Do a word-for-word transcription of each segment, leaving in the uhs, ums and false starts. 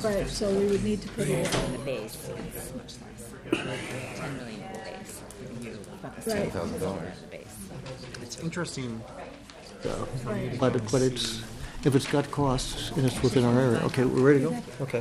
Right, so we would need to put it In the base, it's much less. ten million in the base. Right. ten thousand dollars in the base. It's interesting. Right. But, but it's, if it's got costs and it's within our area. Okay, we're ready to go? Okay.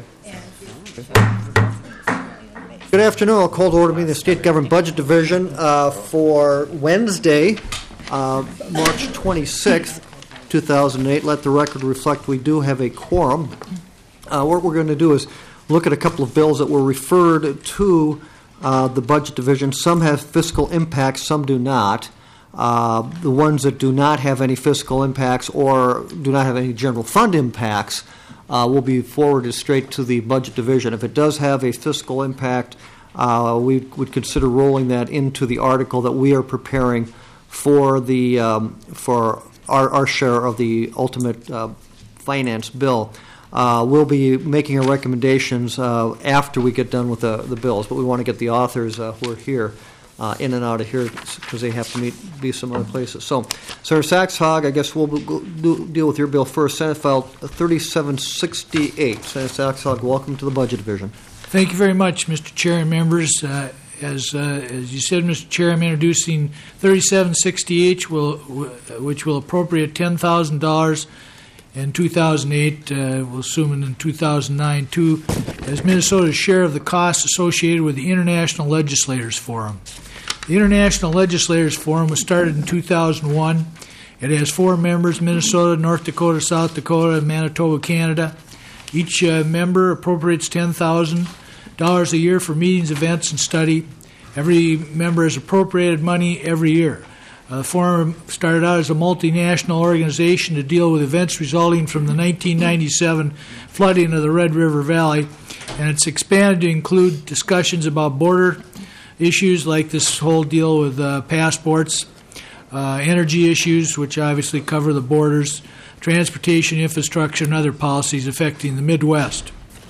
Good afternoon. I'll call to order meeting the State Government Budget Division uh, for Wednesday, uh, March twenty-sixth, two thousand eight. Let the record reflect we do have a quorum. Uh, what we're going to do is look at a couple of bills that were referred to uh, the Budget Division. Some have fiscal impacts, some do not. Uh, the ones that do not have any fiscal impacts or do not have any general fund impacts uh, will be forwarded straight to the Budget Division. If it does have a fiscal impact, uh, we would consider rolling that into the article that we are preparing for the um, for our, our share of the ultimate uh, finance bill. Uh, we'll be making our recommendations uh, after we get done with the, the bills, but we want to get the authors uh, who are here Uh, in and out of here because they have to meet, be some other places. So, Senator Saxhog, I guess we'll go, do, deal with your bill first. Senate File thirty-seven sixty-eight. Senator Saxhog, welcome to the Budget Division. Thank you very much, Mister Chair and members. Uh, as uh, as you said, Mister Chair, I'm introducing thirty-seven sixty-eight, will, which will appropriate ten thousand dollars in two thousand eight, uh, we'll assume in two thousand nine, too, as Minnesota's share of the costs associated with the International Legislators Forum. The International Legislators Forum was started in two thousand one. It has four members, Minnesota, North Dakota, South Dakota, and Manitoba, Canada. Each uh, member appropriates ten thousand dollars a year for meetings, events, and study. Every member has appropriated money every year. Uh, the forum started out as a multinational organization to deal with events resulting from the nineteen ninety-seven flooding of the Red River Valley, and it's expanded to include discussions about border issues like this whole deal with uh, passports, uh, energy issues, which obviously cover the borders, transportation infrastructure, and other policies affecting the Midwest.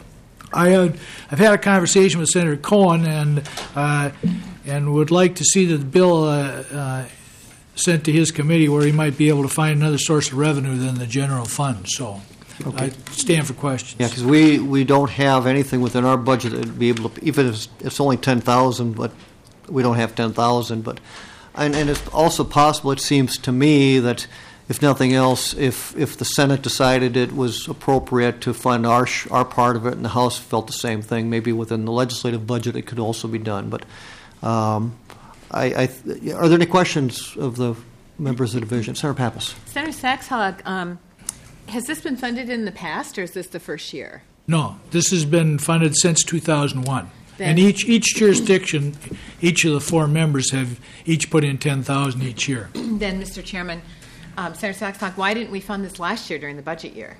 I had, I've had a conversation with Senator Cohen and uh, and would like to see the bill uh, uh, sent to his committee where he might be able to find another source of revenue than the general fund. So okay. I stand for questions. Yeah, because we, we don't have anything within our budget that would be able to, even if it's, it's only ten thousand dollars, but we don't have ten thousand dollars. But and, and it's also possible, it seems to me, that if nothing else, if if the Senate decided it was appropriate to fund our sh- our part of it and the House felt the same thing, maybe within the legislative budget it could also be done. But um, I, I th- are there any questions of the members of the division? Senator Pappas. Senator Saxhog, um, has this been funded in the past, or is this the first year? No, this has been funded since two thousand one. Then, and each each jurisdiction, each of the four members have each put in ten thousand dollars each year. Then, Mister Chairman, um, Senator Saxhog, why didn't we fund this last year during the budget year?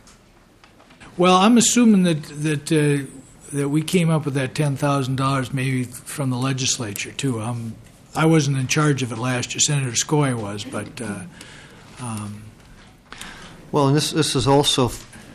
Well, I'm assuming that that uh, that we came up with that ten thousand dollars maybe from the legislature too. Um, I wasn't in charge of it last year. Senator Skoye was, but. Uh, um, well, and this this is also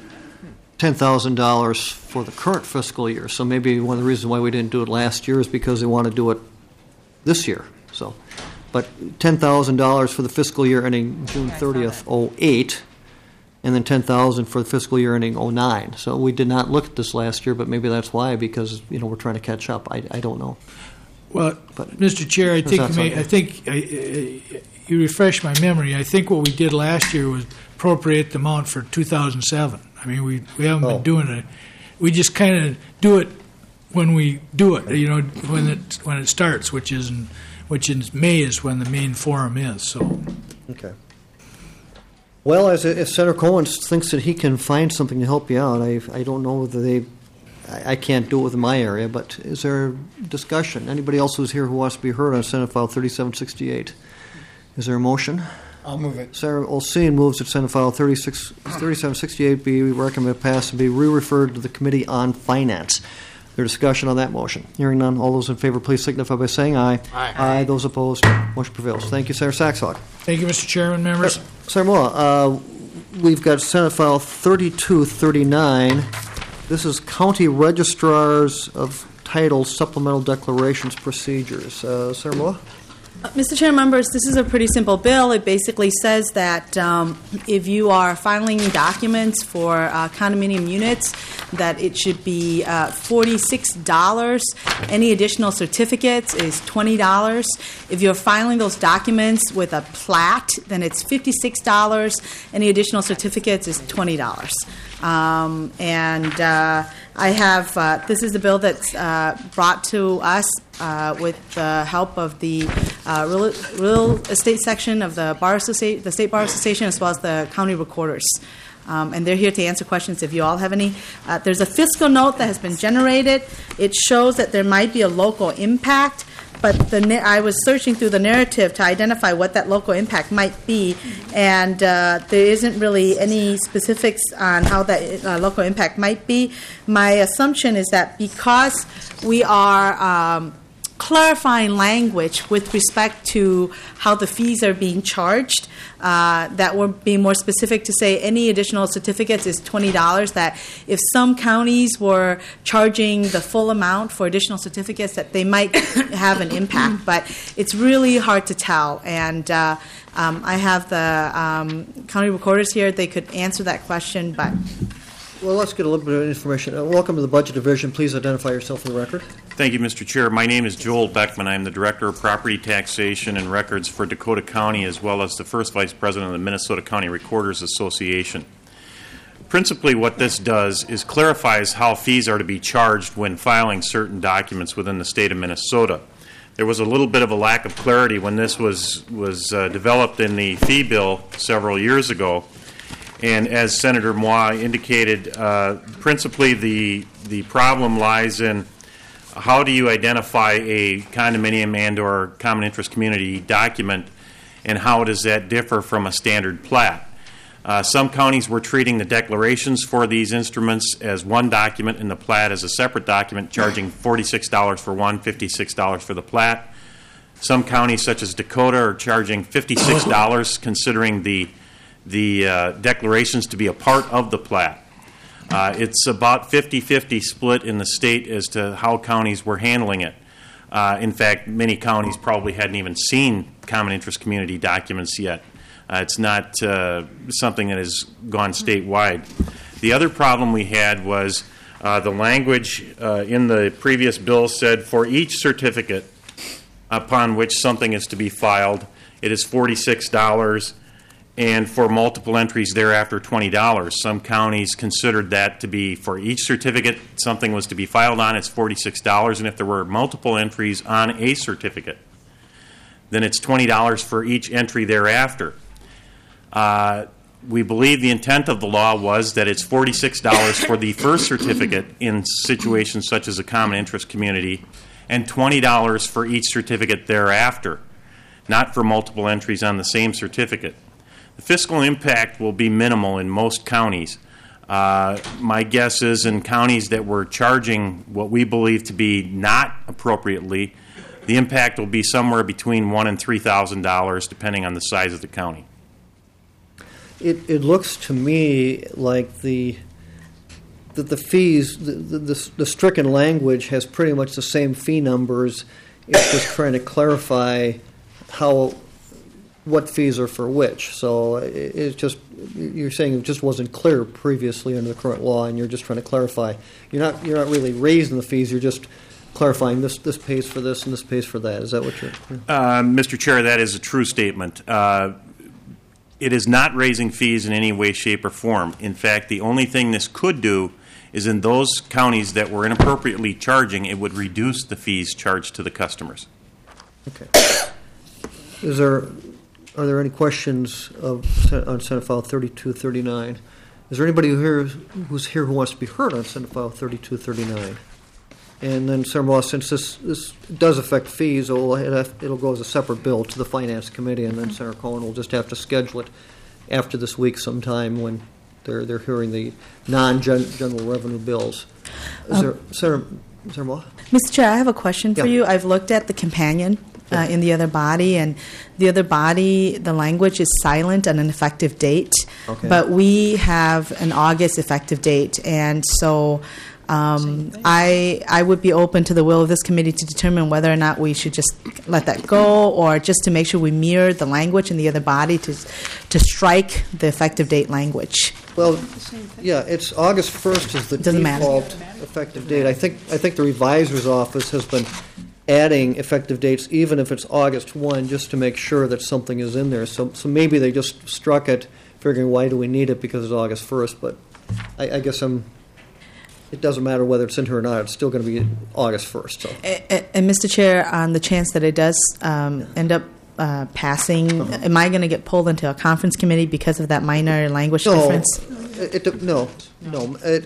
ten thousand dollars for the current fiscal year. So maybe one of the reasons why we didn't do it last year is because they want to do it this year. So, but ten thousand dollars for the fiscal year ending June thirtieth, oh eight, and then ten thousand dollars for the fiscal year ending oh nine. So we did not look at this last year, but maybe that's why, because you know we're trying to catch up. I, I don't know. Well, but, Mister Chair, I think you may, I think I, I, you refresh my memory. I think what we did last year was appropriate the amount for two thousand seven. I mean, we we haven't oh. been doing it. We just kind of do it when we do it. You know, when it when it starts, which is in, which in May is when the main forum is. So. Okay. Well, as if Senator Cohen thinks that he can find something to help you out, I I don't know whether they. I can't do it within my area, but is there discussion? Anybody else who's here who wants to be heard on Senate File thirty-seven sixty-eight? Is there a motion? I'll move it. Sarah Olseen moves that Senate File thirty-seven sixty-eight be recommended pass and be re-referred to the Committee on Finance. Is there discussion on that motion? Hearing none, all those in favor please signify by saying aye. Aye. Aye. Those opposed, motion prevails. Thank you, Senator Saxhog. Thank you, Mister Chairman, members. Uh, Senator Moore, uh, we've got Senate File thirty-two thirty-nine. This is County Registrars of Title Supplemental Declarations Procedures. Uh, Senator Moore? Mister Chair, members, this is a pretty simple bill. It basically says that um, if you are filing documents for uh, condominium units, that it should be uh, forty-six dollars. Any additional certificates is twenty dollars. If you're filing those documents with a plat, then it's fifty-six dollars. Any additional certificates is twenty dollars. Um, and uh, I have, uh, this is a bill that's uh, brought to us uh, with the help of the uh, real, real estate section of the Bar Association, the State Bar Association, as well as the county recorders. Um, and they're here to answer questions if you all have any. Uh, there's a fiscal note that has been generated. It shows that there might be a local impact, but the na- I was searching through the narrative to identify what that local impact might be, and uh, there isn't really any specifics on how that uh, local impact might be. My assumption is that because we are um, clarifying language with respect to how the fees are being charged, uh, that we're being more specific to say any additional certificates is twenty dollars, that if some counties were charging the full amount for additional certificates, that they might have an impact. But it's really hard to tell. And uh, um, I have the um, county recorders here. They could answer that question, but... Well, let's get a little bit of information. Uh, welcome to the Budget Division. Please identify yourself for the record. Thank you, Mister Chair. My name is Joel Beckman. I'm the Director of Property Taxation and Records for Dakota County, as well as the First Vice President of the Minnesota County Recorders Association. Principally, what this does is clarifies how fees are to be charged when filing certain documents within the state of Minnesota. There was a little bit of a lack of clarity when this was, was uh, developed in the fee bill several years ago. And as Senator Moi indicated, uh, principally the the problem lies in how do you identify a condominium and or common interest community document, and how does that differ from a standard plat? Uh, some counties were treating the declarations for these instruments as one document and the plat as a separate document, charging forty-six dollars for one, fifty-six dollars for the plat. Some counties, such as Dakota, are charging fifty-six dollars, considering the the uh, declarations to be a part of the plat. Uh, it's about fifty-fifty split in the state as to how counties were handling it. Uh, in fact, many counties probably hadn't even seen common interest community documents yet. Uh, it's not uh, something that has gone statewide. The other problem we had was uh, the language uh, in the previous bill said for each certificate upon which something is to be filed, it is forty-six dollars, and for multiple entries thereafter, twenty dollars. Some counties considered that to be for each certificate something was to be filed on, it's forty-six dollars, and if there were multiple entries on a certificate, then it's twenty dollars for each entry thereafter. Uh, we believe the intent of the law was that it's forty-six dollars for the first certificate in situations such as a common interest community, and twenty dollars for each certificate thereafter, not for multiple entries on the same certificate. The fiscal impact will be minimal in most counties. Uh, my guess is in counties that were charging what we believe to be not appropriately, the impact will be somewhere between one and three thousand dollars, depending on the size of the county. It, it looks to me like the that the fees, the, the, the stricken language has pretty much the same fee numbers. It's just trying to clarify how what fees are for which. So it, it's just you're saying it just wasn't clear previously under the current law, and you're just trying to clarify. You're not you're not really raising the fees. You're just clarifying this this pays for this and this pays for that. Is that what you're? Uh, Mister Chair, that is a true statement. Uh, It is not raising fees in any way, shape, or form. In fact, the only thing this could do is in those counties that were inappropriately charging, it would reduce the fees charged to the customers. Okay. Is there are there any questions of on Senate File thirty-two thirty-nine? Is there anybody here who's here who wants to be heard on Senate File thirty-two thirty-nine? And then, Senator Moss, since this, this does affect fees, it'll, it'll go as a separate bill to the Finance Committee, and then Senator Cohen will just have to schedule it after this week sometime when they're they're hearing the non-general revenue bills. Is Um, there, Senator, Senator Moss? Mister Chair, I have a question for Yeah. you. I've looked at the companion uh, in the other body, and the other body, the language is silent on an effective date. Okay. But we have an August effective date, and so um, I I would be open to the will of this committee to determine whether or not we should just let that go, or just to make sure we mirror the language in the other body to to strike the effective date language. Well, yeah, it's August first is the Doesn't matter. default effective date. I think, I think the revisor's office has been adding effective dates, even if it's August first, just to make sure that something is in there. So, so maybe they just struck it, figuring, why do we need it, because it's August first, but I, I guess I'm, it doesn't matter whether it's in here or not, it's still going to be August first, so. And, and Mister Chair, on the chance that it does um, end up uh, passing, Uh-huh. am I going to get pulled into a conference committee because of that minor language No, difference? it, it, no, no, it,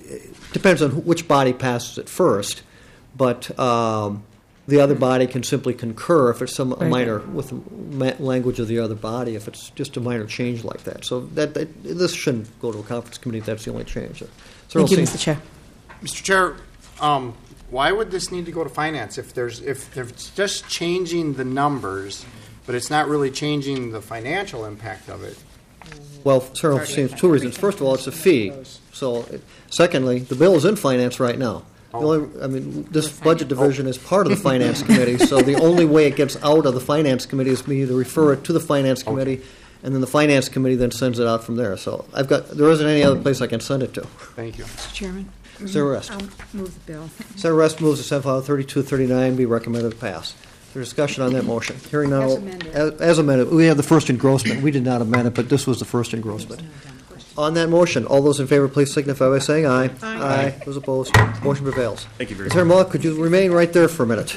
it depends on which body passes it first, but um, the other body can simply concur if it's some a Right. minor with the ma- language of the other body, if it's just a minor change like that. So that, that this shouldn't go to a conference committee if that's the only change. So Thank you, Earl Mister Chair. Mister Chair, um, why would this need to go to finance if there's if it's just changing the numbers, but it's not really changing the financial impact of it? Well, Senator seems two reasons. First of all, it's a fee. So, it- secondly, the bill is in finance right now. The only, I mean, this budget division is part of the finance committee, so the only way it gets out of the finance committee is me to refer it to the finance committee, and then the finance committee then sends it out from there. So I've got, there isn't any other place I can send it to. Thank you. Mister Chairman, Senator Rest. I'll move the bill. Senator Rest moves to Senate File thirty-two thirty-nine be recommended to pass. Is there discussion on that motion? Hearing none. As all- amended. As as amended. We have the first engrossment. We did not amend it, but this was the first engrossment. On that motion, all those in favor, please signify by saying aye. Aye. Those opposed, motion prevails. Thank you very Senator Mullen, could you remain right there for a minute?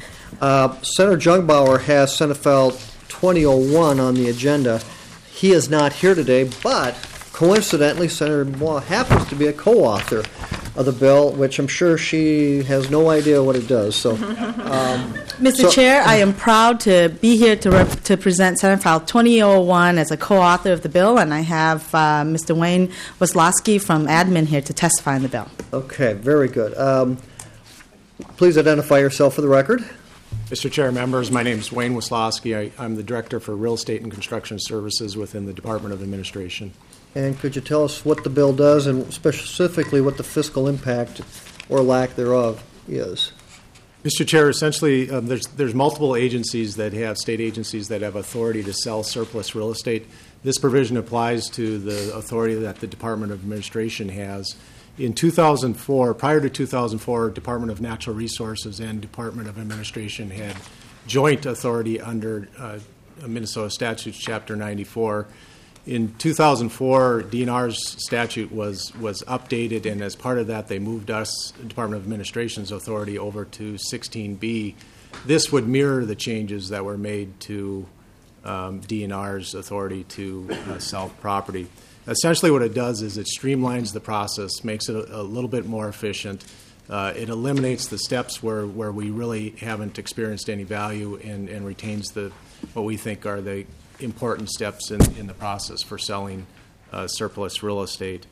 Uh, Senator Jungbauer has Senate File twenty oh one on the agenda. He is not here today, but coincidentally, Senator Moore happens to be a co-author of the bill, which I'm sure she has no idea what it does. So, um, Mister So- Chair, I am proud to be here to rep- to present Senate File twenty oh one as a co-author of the bill, and I have uh, Mister Wayne Waslowski from admin here to testify on the bill. okay, very good. Um, please identify yourself for the record. Mister Chair, members, my name is Wayne Waslowski. I, I'm the Director for Real Estate and Construction Services within the Department of Administration. And could you tell us what the bill does and specifically what the fiscal impact or lack thereof is? Mister Chair, essentially, um, there's, there's multiple agencies that have, state agencies that have authority to sell surplus real estate. This provision applies to the authority that the Department of Administration has. In two thousand four, prior to two thousand four, Department of Natural Resources and Department of Administration had joint authority under uh, Minnesota Statutes Chapter ninety-four. In two thousand four, D N R's statute was, was updated, and as part of that, they moved us, Department of Administration's authority, over to sixteen B. This would mirror the changes that were made to um, D N R's authority to uh, sell property. Essentially what it does is it streamlines the process, makes it a, a little bit more efficient. Uh, it eliminates the steps where, where we really haven't experienced any value and, and retains the what we think are the important steps in, in the process for selling uh, surplus real estate.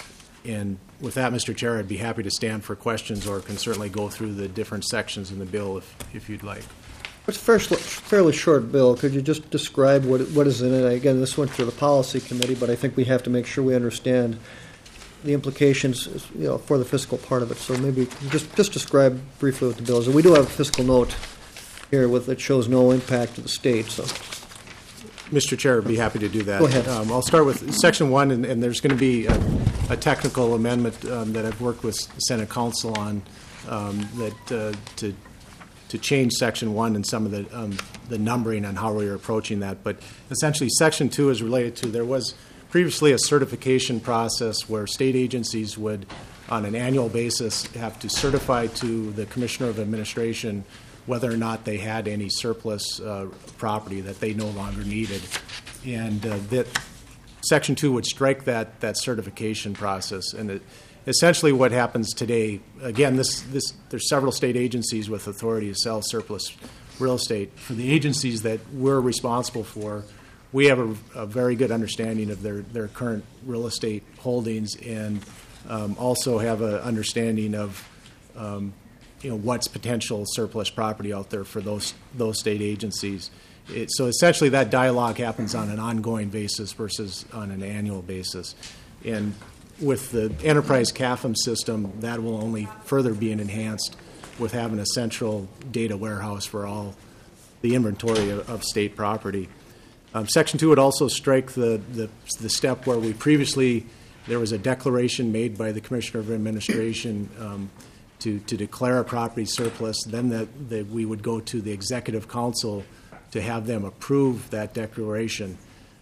And with that, Mister Chair, I'd be happy to stand for questions or can certainly go through the different sections in the bill if, if you'd like. It's a fairly, fairly short bill. Could you just describe what what is in it? Again, this went through the policy committee, but I think we have to make sure we understand the implications, you know, for the fiscal part of it. So maybe just just describe briefly what the bill is. And we do have a fiscal note here with that shows no impact to the state. So, Mister Chair, I'd be happy to do that. Go ahead. Um, I'll start with Section one, and, and there's going to be a, a technical amendment um, that I've worked with Senate Council on um, that uh, to to change Section one and some of the um, the numbering on how we are approaching that. But essentially, Section two is related to, there was previously a certification process where state agencies would, on an annual basis, have to certify to the Commissioner of Administration whether or not they had any surplus uh, property that they no longer needed. And uh, that Section two would strike that, that certification process. And it, essentially what happens today, again, this, this, there's several state agencies with authority to sell surplus real estate. For the agencies that we're responsible for, we have a, a very good understanding of their, their current real estate holdings and um, also have an understanding of um, you know, what's potential surplus property out there for those those state agencies. It, so essentially, that dialogue happens on an ongoing basis versus on an annual basis. And with the enterprise C A F M system, that will only further be enhanced with having a central data warehouse for all the inventory of, of state property. Um, Section two would also strike the, the the step where we previously there was a declaration made by the Commissioner of Administration um, to to declare a property surplus. Then that, that we would go to the Executive Council to have them approve that declaration.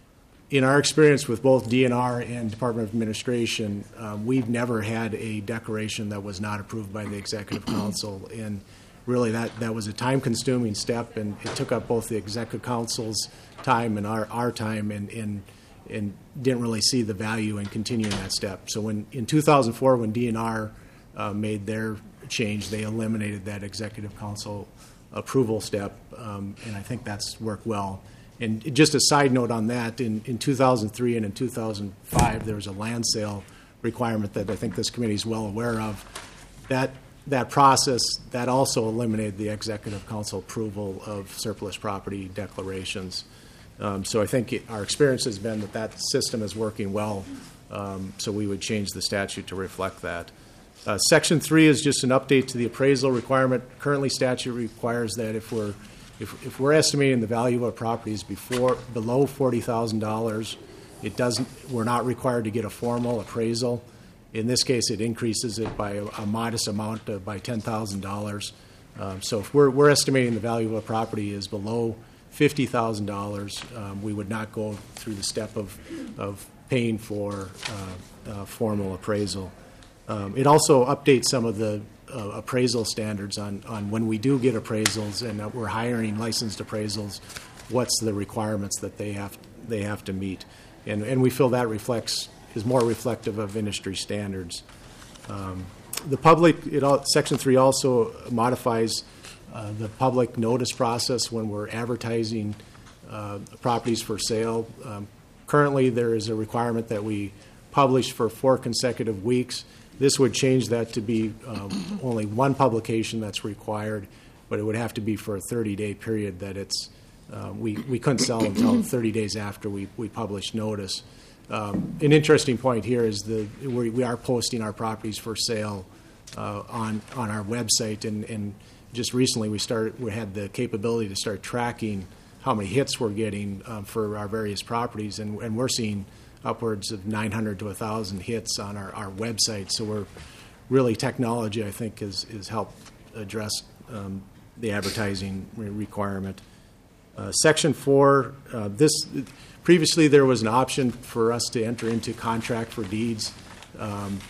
In our experience with both D N R and Department of Administration, um, we've never had a declaration that was not approved by the Executive Council, and really that, that was a time-consuming step, and it took up both the Executive Council's time and our, our time, and, and and didn't really see the value in continuing that step. So when in two thousand four, when D N R uh, made their change, they eliminated that Executive Council approval step, um, and I think that's worked well. And just a side note on that, in, in two thousand three and in two thousand five, there was a land sale requirement that I think this committee is well aware of. That that process, that also eliminated the Executive Council approval of surplus property declarations. Um, so I think it, our experience has been that that system is working well, um, so we would change the statute to reflect that. Uh, Section three is just an update to the appraisal requirement. Currently, statute requires that if we're If, if we're estimating the value of our properties before below forty thousand dollars, it doesn't. We're not required to get a formal appraisal. In this case, it increases it by a, a modest amount, uh, by ten thousand dollars. Um, so if we're we're estimating the value of a property is below fifty thousand dollars, um, we would not go through the step of of paying for uh, uh, formal appraisal. Um, it also updates some of the Uh, appraisal standards on, on when we do get appraisals and uh, we're hiring licensed appraisals, what's the requirements that they have they have to meet, and and we feel that reflects is more reflective of industry standards. Um, the public, it all, Section three also modifies uh, the public notice process when we're advertising uh, properties for sale. Um, currently, there is a requirement that we publish for four consecutive weeks. This would change that to be um, only one publication that's required, but it would have to be for a thirty-day period that it's, uh, we, we couldn't sell until thirty days after we, we published notice. Um, an interesting point here is the we, we are posting our properties for sale uh, on on our website, and, and just recently we started we had the capability to start tracking how many hits we're getting um, for our various properties, and, and we're seeing upwards of nine hundred to one thousand hits on our, our website. So we're really, technology, I think, has is, is helped address um, the advertising re- requirement. Uh, Section four, uh, this previously there was an option for us to enter into contract for deeds. Um,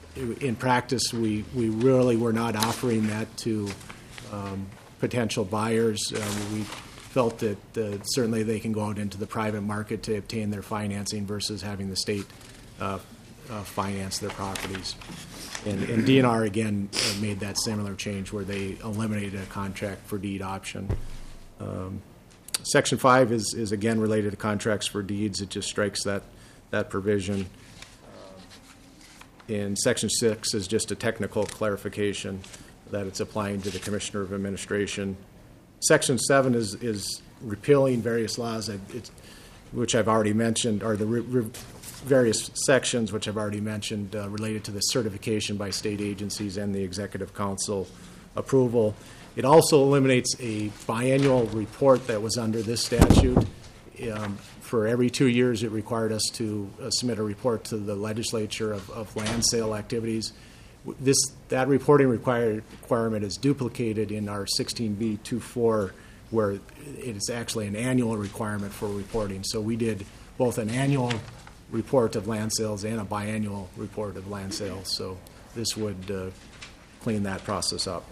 in practice, we, we really were not offering that to um, potential buyers. Uh, we felt that uh, certainly they can go out into the private market to obtain their financing versus having the state uh, uh, finance their properties. And, and D N R, again, uh, made that similar change where they eliminated a contract for deed option. Um, Section five is, is, again, related to contracts for deeds. It just strikes that, that provision. And Section six is just a technical clarification that it's applying to the Commissioner of Administration. Section seven is, is repealing various laws, it's, which I've already mentioned, or the re, re, various sections which I've already mentioned uh, related to the certification by state agencies and the Executive Council approval. It also eliminates a biannual report that was under this statute. Um, for every two years, it required us to uh, submit a report to the legislature of, of land sale activities. This that reporting require, requirement is duplicated in our sixteen B twenty-four, where it is actually an annual requirement for reporting. So we did both an annual report of land sales and a biannual report of land sales. So this would uh, clean that process up.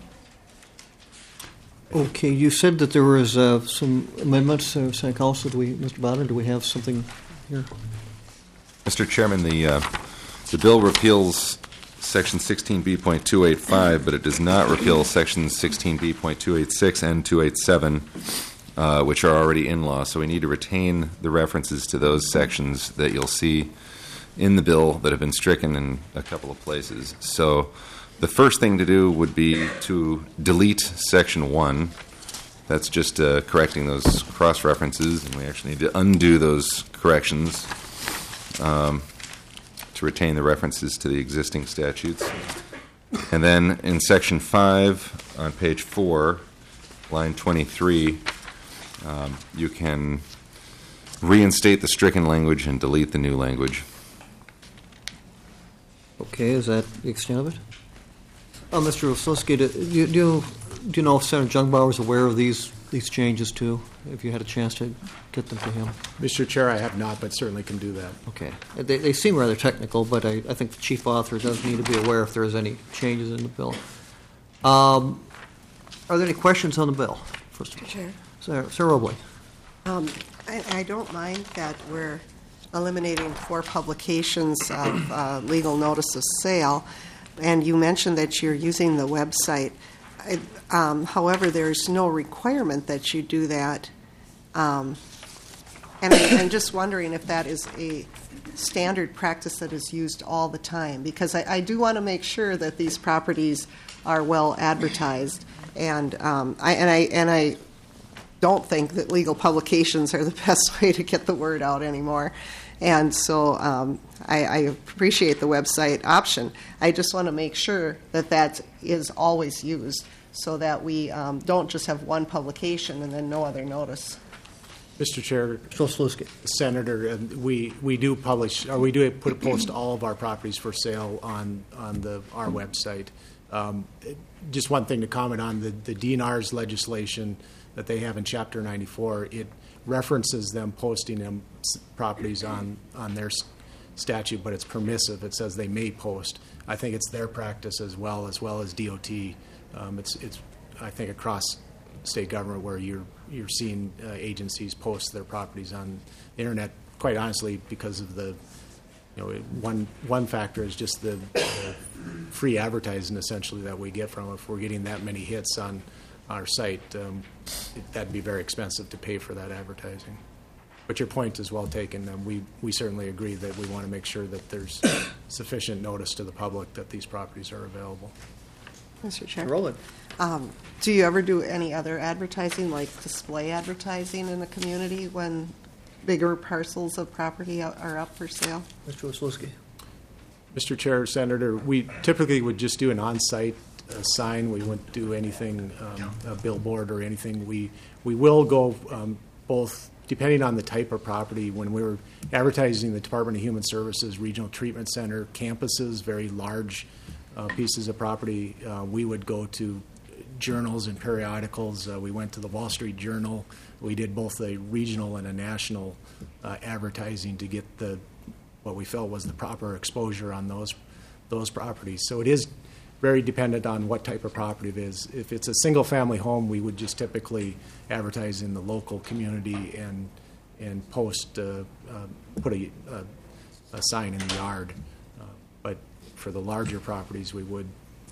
Okay, you said that there was uh, some amendments, uh, Senate Council. Do we, Mister Bonner, do we have something here? Mister Chairman, the uh, the bill repeals Section sixteen B point two eighty-five, but it does not repeal Sections sixteen B point two eighty-six and two eighty-seven, uh, which are already in law. So we need to retain the references to those sections that you'll see in the bill that have been stricken in a couple of places. So The first thing to do would be to delete Section one. That's just uh, correcting those cross-references, and we actually need to undo those corrections um, to retain the references to the existing statutes. And then in Section five on page four, line twenty-three, um, you can reinstate the stricken language and delete the new language. Okay, is that the extent of it? Uh, Mister Oslowski, do you, do you do you know if Senator Jungbauer is aware of these these changes too? If you had a chance to get them to him. Mister Chair, I have not, but certainly can do that. Okay. They, they seem rather technical, but I, I think the chief author does need to be aware if there's any changes in the bill. Um, are there any questions on the bill? First of all, Chair. Sarah, Sarah Robley. Um, I, I don't mind that we're eliminating four publications of uh, legal notice of sale, and you mentioned that you're using the website. I, um, however, there's no requirement that you do that, um, and I, I'm just wondering if that is a standard practice that is used all the time, because I, I do want to make sure that these properties are well advertised, and um, I and I and I don't think that legal publications are the best way to get the word out anymore. And so um, I, I appreciate the website option. I just want to make sure that that is always used so that we um, don't just have one publication and then no other notice. Mister Chair, Oslowski. Senator, uh, we we do publish, or we do put post all of our properties for sale on on the our website. Um, just one thing to comment on the the D N R's legislation that they have in Chapter ninety-four. It references them posting them properties on on their statute, but it's permissive. It says they may post. I think it's their practice as well, as well as D O T. Um, it's it's I think across state government where you're you're seeing uh, agencies post their properties on the internet. Quite honestly, because of the you know one one factor is just the, the free advertising essentially that we get from it. If we're getting that many hits on our site, um, it, that'd be very expensive to pay for that advertising. But your point is well taken. Um, we we certainly agree that we want to make sure that there's sufficient notice to the public that these properties are available. Mister Chair. Roland. Um, do you ever do any other advertising, like display advertising in the community when bigger parcels of property are up for sale? Mister Oslowski. Mister Chair, Senator, we typically would just do an on-site uh, sign. We wouldn't do anything, um, a billboard or anything. We we will go um, both, depending on the type of property. When we were advertising the Department of Human Services Regional Treatment Center campuses, very large uh, pieces of property, uh, we would go to journals and periodicals. Uh, we went to the Wall Street Journal. We did both a regional and a national uh, advertising to get the what we felt was the proper exposure on those those properties. So it is very dependent on what type of property it is. If it's a single-family home, we would just typically advertise in the local community and and post, uh, uh, put a, a, a sign in the yard. Uh, but for the larger properties, we would,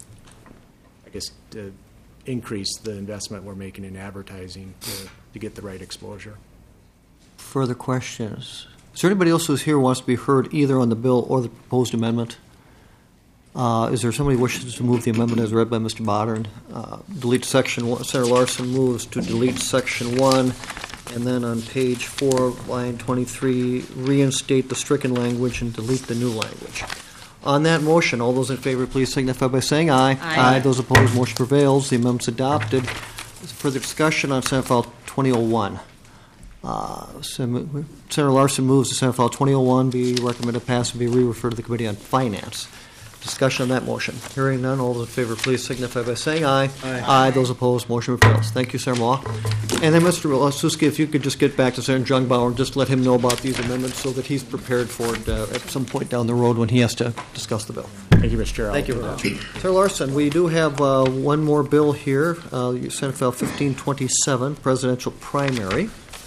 I guess, uh, increase the investment we're making in advertising to, to get the right exposure. Further questions? Is there anybody else who's here who wants to be heard either on the bill or the proposed amendment? Uh, is there somebody who wishes to move the amendment as read by Mister Modern? Uh, delete section one. Senator Larson moves to delete section one, and then on page four, line twenty-three, reinstate the stricken language and delete the new language. On that motion, all those in favor, please signify by saying aye. Aye. Aye. Those opposed, motion prevails. The amendment's adopted. Further discussion on Senate File twenty oh one. Uh, Senator Larson moves to Senate File twenty oh one be recommended pass and be re-referred to the Committee on Finance. Discussion on that motion. Hearing none, all those in favor, please signify by saying aye. Aye. Aye. Those opposed, motion fails. Thank you, Senator Law. And then, Mister Oslowski, if you could just get back to Senator Jungbauer and just let him know about these amendments so that he's prepared for it uh, at some point down the road when he has to discuss the bill. Thank you, Mister Chair. Thank you very much. Senator Larson, we do have uh, one more bill here, uh, Senate File fifteen twenty-seven, presidential primary.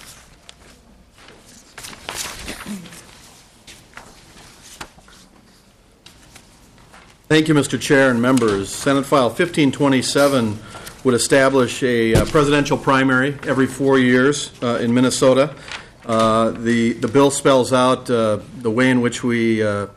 Thank you, Mister Chair and members. Senate File fifteen twenty-seven would establish a uh, presidential primary every four years uh, in Minnesota. Uh, the, the bill spells out uh, the way in which we uh,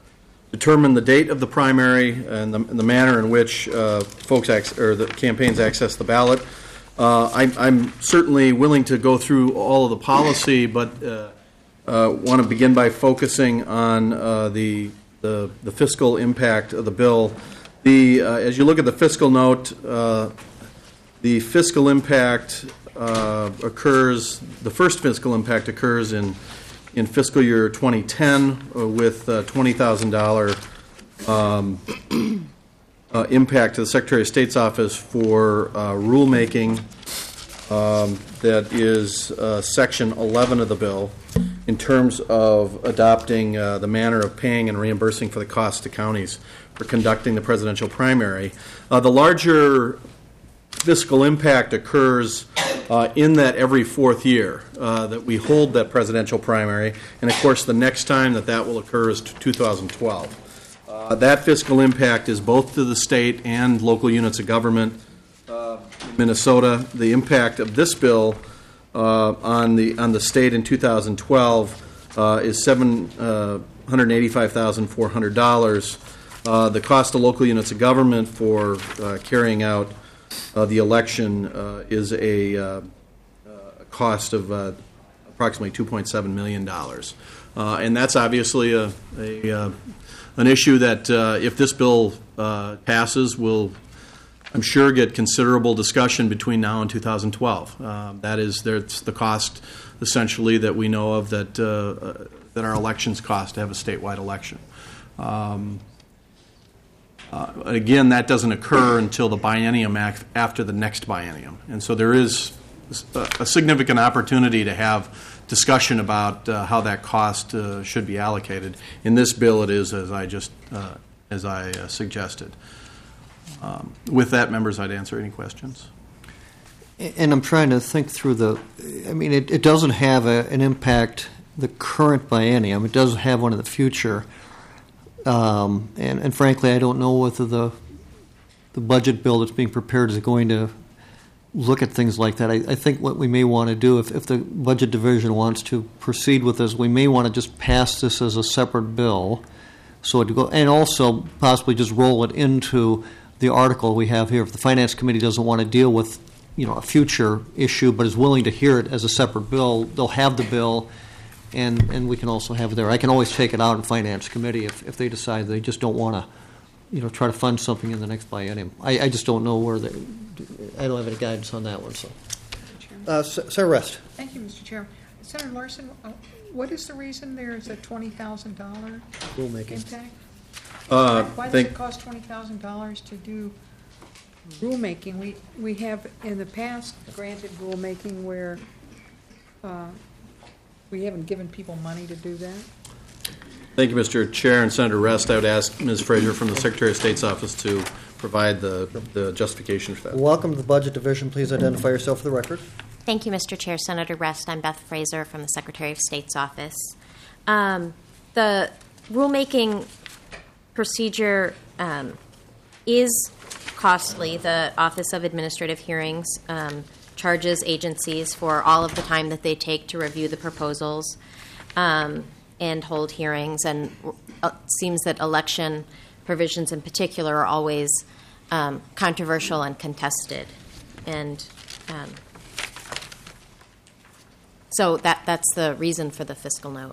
determine the date of the primary and the, and the manner in which uh, folks ac- or the campaigns access the ballot. Uh, I, I'm certainly willing to go through all of the policy, but uh, uh, want to begin by focusing on uh, the, the the fiscal impact of the bill. The uh, as you look at the fiscal note, uh, the fiscal impact uh, occurs. The first fiscal impact occurs in in fiscal year twenty ten uh, with uh, twenty thousand dollars um, uh, impact to the Secretary of State's office for uh, rulemaking um, that is uh, Section eleven of the bill in terms of adopting uh, the manner of paying and reimbursing for the costs to counties for conducting the presidential primary. Uh, the larger fiscal impact occurs uh, in that every fourth year uh, that we hold that presidential primary, and of course the next time that that will occur is two thousand twelve. Uh, that fiscal impact is both to the state and local units of government. Uh, in Minnesota, the impact of this bill uh, on the on the state in two thousand twelve uh, is seven hundred eighty-five thousand four hundred dollars. Uh, the cost to local units of government for uh, carrying out Uh, the election uh, is a, uh, a cost of uh, approximately two point seven million dollars. Uh, and that's obviously a, a uh, an issue that uh, if this bill uh, passes will, I'm sure, get considerable discussion between now and two thousand twelve. Uh, that is there's the cost essentially that we know of that, uh, that our elections cost to have a statewide election. Um, Uh, again, that doesn't occur until the biennium act after the next biennium. And so there is a, a significant opportunity to have discussion about uh, how that cost uh, should be allocated. In this bill, it is as I just uh, as I uh, suggested. Um, with that, members, I'd answer any questions. And I'm trying to think through the, I mean, it, it doesn't have a, an impact, the current biennium. It does have one in the future. Um, and, and frankly, I don't know whether the the budget bill that's being prepared is going to look at things like that. I, I think what we may want to do, if, if the budget division wants to proceed with this, we may want to just pass this as a separate bill, so it go, and also possibly just roll it into the article we have here. If the Finance Committee doesn't want to deal with, you know, a future issue, but is willing to hear it as a separate bill, they'll have the bill. And and we can also have it there. I can always take it out in Finance Committee if, if they decide they just don't want to, you know, try to fund something in the next biennium. I, I just don't know where they. I don't have any guidance on that one. So, uh, Sarah Rest. Thank you, Mister Chair. Senator Larson, uh, what is the reason there is a twenty thousand dollar rulemaking impact? Uh, Why does think, it cost twenty thousand dollars to do rulemaking? We we have in the past granted rulemaking where. Uh, We haven't given people money to do that. Thank you, Mister Chair and Senator Rest. I would ask Miz Fraser from the Secretary of State's office to provide the, the justification for that. Welcome to the Budget Division. Please identify yourself for the record. Thank you, Mister Chair. Senator Rest. I'm Beth Fraser from the Secretary of State's office. Um, the rulemaking procedure um, is costly. The Office of Administrative Hearings um, charges agencies for all of the time that they take to review the proposals um, and hold hearings. And it seems that election provisions in particular are always um, controversial and contested. And um, so that that's the reason for the fiscal note.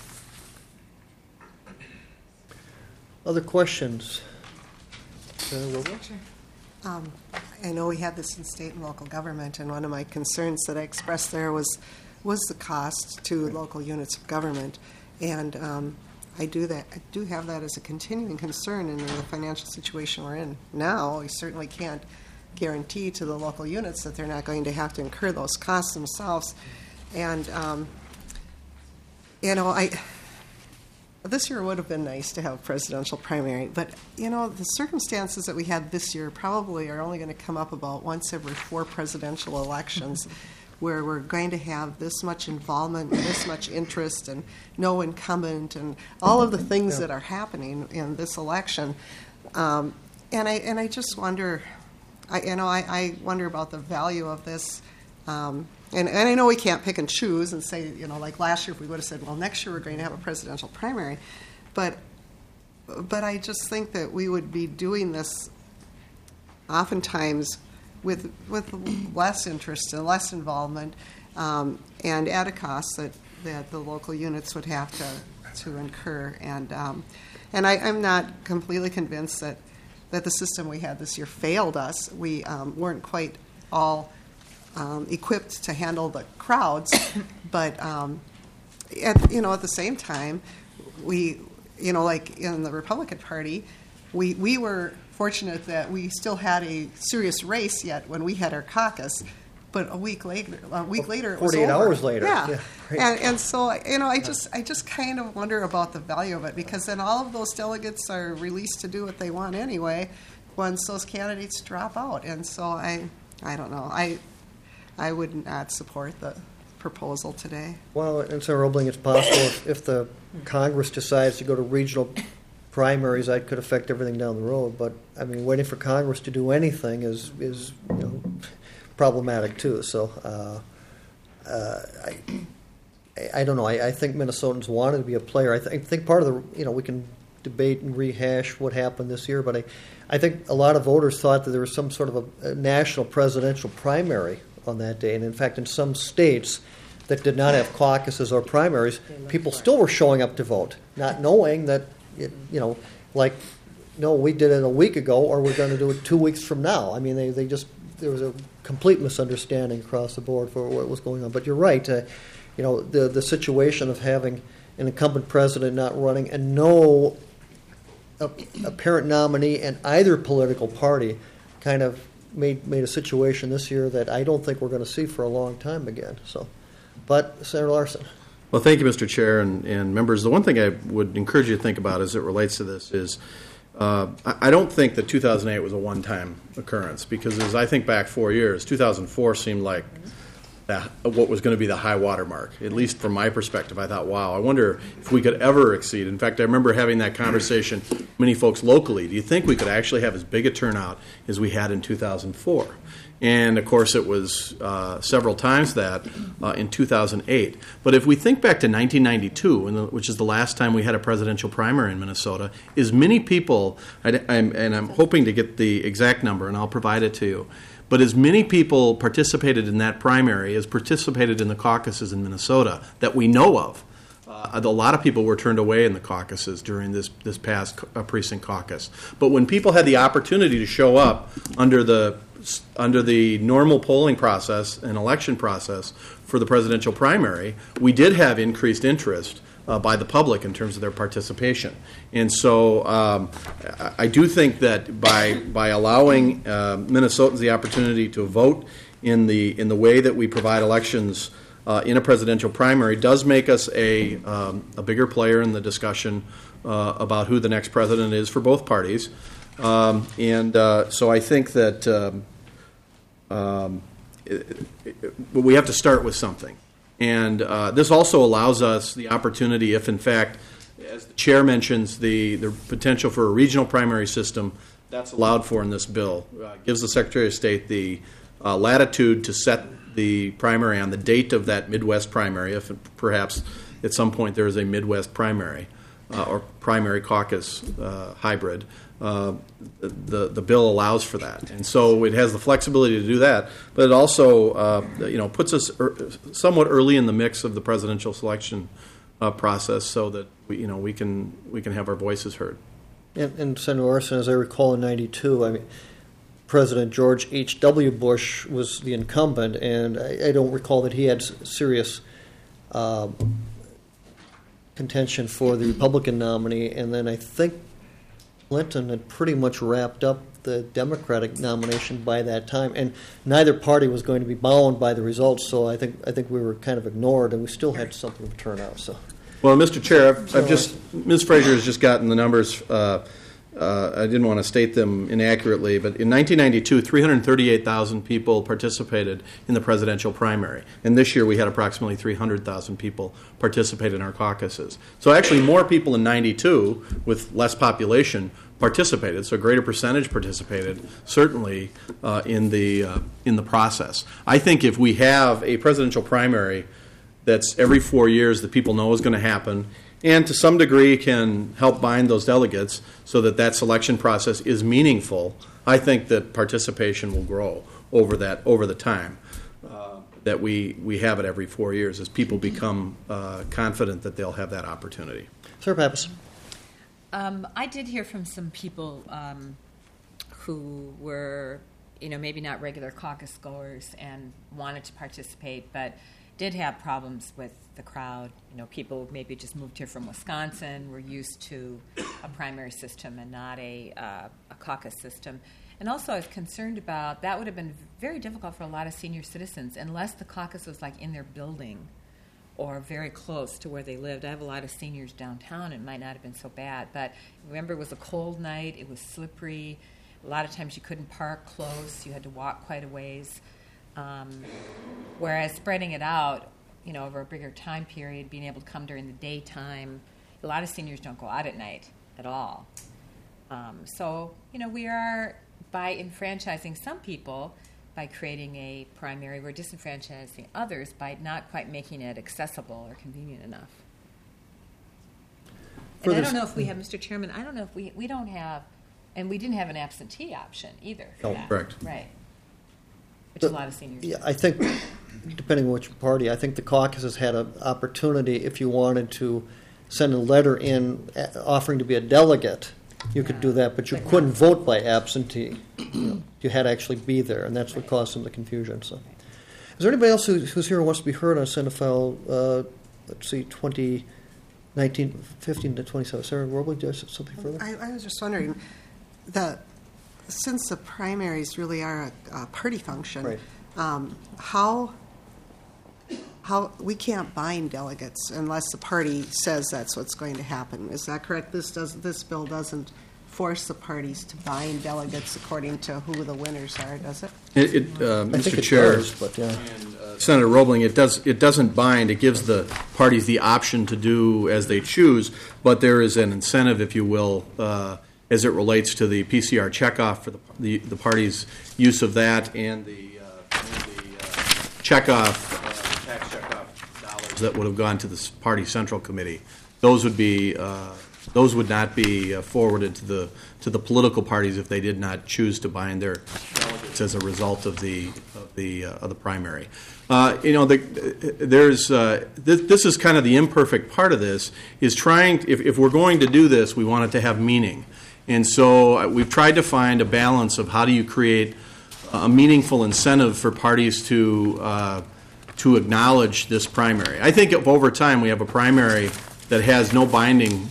Other questions? Senator Robles? Um, I know we had this in state and local government, and one of my concerns that I expressed there was was the cost to local units of government, and um, I do that. I do have that as a continuing concern in the financial situation we're in now. We certainly can't guarantee to the local units that they're not going to have to incur those costs themselves, and um, you know I. This year would have been nice to have a presidential primary, but, you know, the circumstances that we had this year probably are only going to come up about once every four presidential elections where we're going to have this much involvement and this much interest and no incumbent and all of the things that are happening in this election. Um, and I and I just wonder, I you know, I, I wonder about the value of this. Um, And, and I know we can't pick and choose and say, you know, like last year if we would have said, well, next year we're going to have a presidential primary. But but I just think that we would be doing this oftentimes with with less interest and less involvement, um, and at a cost that, that the local units would have to to incur. And um, and I, I'm not completely convinced that, that the system we had this year failed us. We um, weren't quite all um, equipped to handle the crowds, but um, at, you know, at the same time, we, you know, like in the Republican Party, we we were fortunate that we still had a serious race yet when we had our caucus. But a week later, a week later, it was forty-eight over. hours later. Yeah, Yeah, right. and and so you know, I just I just kind of wonder about the value of it, because then all of those delegates are released to do what they want anyway, once those candidates drop out. And so I I don't know. I I would not support the proposal today. Well, and Senator Roebling, it's possible if, if the Congress decides to go to regional primaries, that could affect everything down the road. But I mean, waiting for Congress to do anything is is you know, problematic too. So uh, uh, I I don't know. I, I think Minnesotans wanted to be a player. I, th- I think part of the you know we can debate and rehash what happened this year, but I I think a lot of voters thought that there was some sort of a, a national presidential primary on that day, and in fact, in some states that did not have caucuses or primaries, people still were showing up to vote, not knowing that it, you know like no, we did it a week ago, or we're going to do it two weeks from now. I mean, they they just there was a complete misunderstanding across the board for what was going on. But you're right. Uh, you know, the the situation of having an incumbent president not running and no a, apparent nominee in either political party kind of made made a situation this year that I don't think we're going to see for a long time again. So, but Senator Larson. Well, thank you, Mister Chair and, and members. The one thing I would encourage you to think about as it relates to this is Uh, I I don't think that two thousand eight was a one-time occurrence, because as I think back four years, two thousand four seemed like that, what was going to be the high water mark. At least from my perspective, I thought, wow, I wonder if we could ever exceed. In fact, I remember having that conversation with many folks locally. Do you think we could actually have as big a turnout as we had in two thousand four? And, of course, it was uh, several times that uh, in two thousand eight. But if we think back to nineteen ninety-two, in the, which is the last time we had a presidential primary in Minnesota, as many people, I, I'm, and I'm hoping to get the exact number, and I'll provide it to you, but as many people participated in that primary as participated in the caucuses in Minnesota that we know of. Uh, a lot of people were turned away in the caucuses during this this past uh, precinct caucus. But when people had the opportunity to show up under the under the normal polling process and election process for the presidential primary, we did have increased interest uh, by the public in terms of their participation. And so um, I, I do think that by by allowing uh, Minnesotans the opportunity to vote in the in the way that we provide elections Uh, in a presidential primary does make us a, um, a bigger player in the discussion uh, about who the next president is for both parties. Um, and uh, so I think that um, um, it, it, we have to start with something. And uh, this also allows us the opportunity, if in fact, as the chair mentions, the, the potential for a regional primary system, that's allowed for in this bill. Uh, gives the Secretary of State the uh, latitude to set the primary on the date of that Midwest primary, if perhaps at some point there is a Midwest primary uh, or primary caucus uh, hybrid. Uh, the the bill allows for that, and so it has the flexibility to do that. But it also uh, you know puts us er, somewhat early in the mix of the presidential selection uh, process, so that we you know we can we can have our voices heard. And, and Senator Larson, as I recall in ninety-two, I mean, President George H W. Bush was the incumbent, and I, I don't recall that he had serious uh, contention for the Republican nominee. And then I think Clinton had pretty much wrapped up the Democratic nomination by that time, and neither party was going to be bound by the results. So I think I think we were kind of ignored, and we still had something to turn out. So, well, Mister Chair, I've, I've just Miz Fraser has just gotten the numbers. Uh, Uh, I didn't want to state them inaccurately, but in nineteen ninety-two, three hundred thirty-eight thousand people participated in the presidential primary. And this year we had approximately three hundred thousand people participate in our caucuses. So actually more people in ninety-two with less population participated, so a greater percentage participated, certainly uh, in the uh, in the process. I think if we have a presidential primary that's every four years that people know is going to happen, and to some degree can help bind those delegates so that that selection process is meaningful, I think that participation will grow over that over the time uh, that we, we have it every four years as people become uh, confident that they'll have that opportunity. Sarah Pappas. Um, I did hear from some people um, who were, you know, maybe not regular caucus goers and wanted to participate, but did have problems with the crowd. You know, people maybe just moved here from Wisconsin, were used to a primary system and not a, uh, a caucus system. And also I was concerned about, that would have been very difficult for a lot of senior citizens unless the caucus was like in their building or very close to where they lived. I have a lot of seniors downtown. It might not have been so bad. But remember, it was a cold night. It was slippery. A lot of times you couldn't park close. You had to walk quite a ways. Um, whereas spreading it out, you know, over a bigger time period, being able to come during the daytime, a lot of seniors don't go out at night at all. Um, so, you know, we are, by enfranchising some people, by creating a primary, we're disenfranchising others by not quite making it accessible or convenient enough. And I don't know if we have, Mister Chairman, I don't know if we, we don't have, and we didn't have an absentee option either for No. that. Correct. Right. Which a lot of seniors Yeah, do. I think, depending on which party, I think the caucus has had an opportunity, if you wanted to send a letter in uh, offering to be a delegate, you could do that, but you couldn't vote by absentee. You know, you had to actually be there, and that's what caused some of the confusion. So, is there anybody else who, who's here who wants to be heard on Senate File, uh, let's see, twenty nineteen, fifteen to twenty-seven? Sarah Robley, do you have something further? I, I was just wondering, the, since the primaries really are a, a party function, Right. um, how, how, we can't bind delegates unless the party says that's what's going to happen. Is that correct? This does, this bill doesn't force the parties to bind delegates according to who the winners are, does it? It, it, uh, I Mister think it Chair, does, but yeah. Senator Roebling, it does it doesn't bind. It gives the parties the option to do as they choose, but there is an incentive, if you will, uh, as it relates to the P C R checkoff for the the, the parties' use of that and the, uh, and the uh, checkoff, uh, tax checkoff dollars that would have gone to the party central committee. Those would be uh, those would not be uh, forwarded to the to the political parties if they did not choose to bind their delegates as a result of the of the uh, of the primary. Uh, you know, the, there's uh, this, this is kind of the imperfect part of this is trying. If, if we're going to do this, we want it to have meaning, and so uh, we've tried to find a balance of how do you create a meaningful incentive for parties to uh, to acknowledge this primary. I think if over time we have a primary that has no binding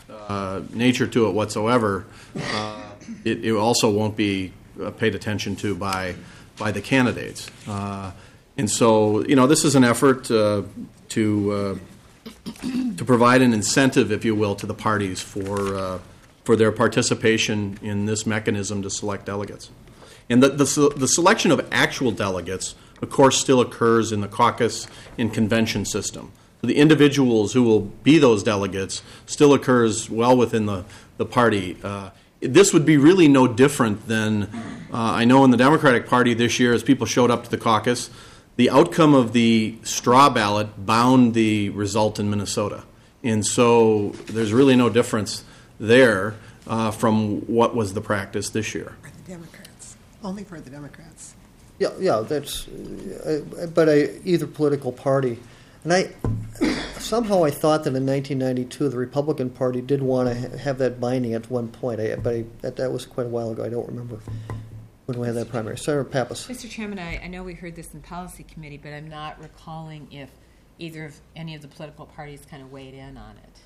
uh, nature to it whatsoever, uh, it, it also won't be uh, paid attention to by by the candidates. Uh, and so, you know, this is an effort uh, to uh, to provide an incentive, if you will, to the parties for uh, for their participation in this mechanism to select delegates. And the, the the selection of actual delegates, of course, still occurs in the caucus and convention system. The individuals who will be those delegates still occurs well within the, the party. Uh, this would be really no different than, uh, I know in the Democratic Party this year, as people showed up to the caucus, the outcome of the straw ballot bound the result in Minnesota. And so there's really no difference there uh, from what was the practice this year. For the Democrats, only for the Democrats. Yeah, yeah, that's, uh, but I, either political party. And I somehow I thought that in nineteen ninety-two the Republican Party did want to ha- have that binding at one point, I, but I, that, that was quite a while ago. I don't remember when we had that primary. Senator Pappas. Mister Chairman, I, I know we heard this in Policy Committee, but I'm not recalling if either of any of the political parties kind of weighed in on it.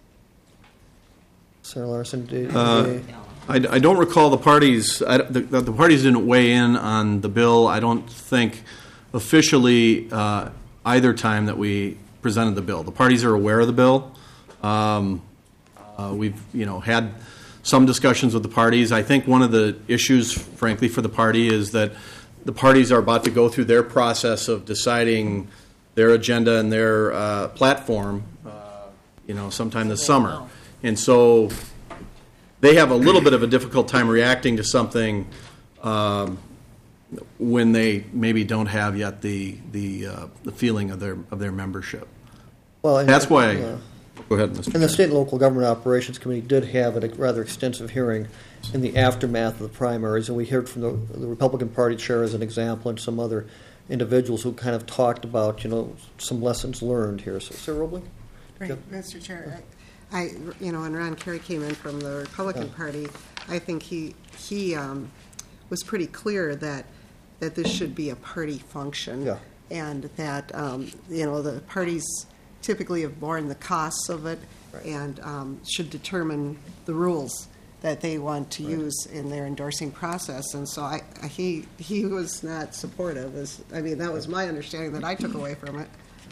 Senator Larson, do, Uh, do I, I don't recall the parties. I, the, the parties didn't weigh in on the bill. I don't think officially uh, either time that we presented the bill. The parties are aware of the bill. Um, uh, we've you know had some discussions with the parties. I think one of the issues, frankly, for the party is that the parties are about to go through their process of deciding their agenda and their uh, platform. Uh, you know, sometime this summer. And so they have a little bit of a difficult time reacting to something um, when they maybe don't have yet the the uh, the feeling of their of their membership. Well, and- that's why yeah. Go ahead, Mister And the Chair. State and Local Government Operations Committee did have a rather extensive hearing in the aftermath of the primaries, and we heard from the, the Republican Party chair as an example and some other individuals who kind of talked about, you know, some lessons learned here. So, Sarah Roebling? Right, Yep. Mister Chair, I, I- you know, when Ron Kerry came in from the Republican Yeah. Party, I think he, he um, was pretty clear that, that this should be a party function. Yeah. And that, um, you know, the parties typically have borne the costs of it Right. and um, should determine the rules that they want to Right. use in their endorsing process. And so I, I- he, he was not supportive, as, I mean, that was my understanding that I took away from it.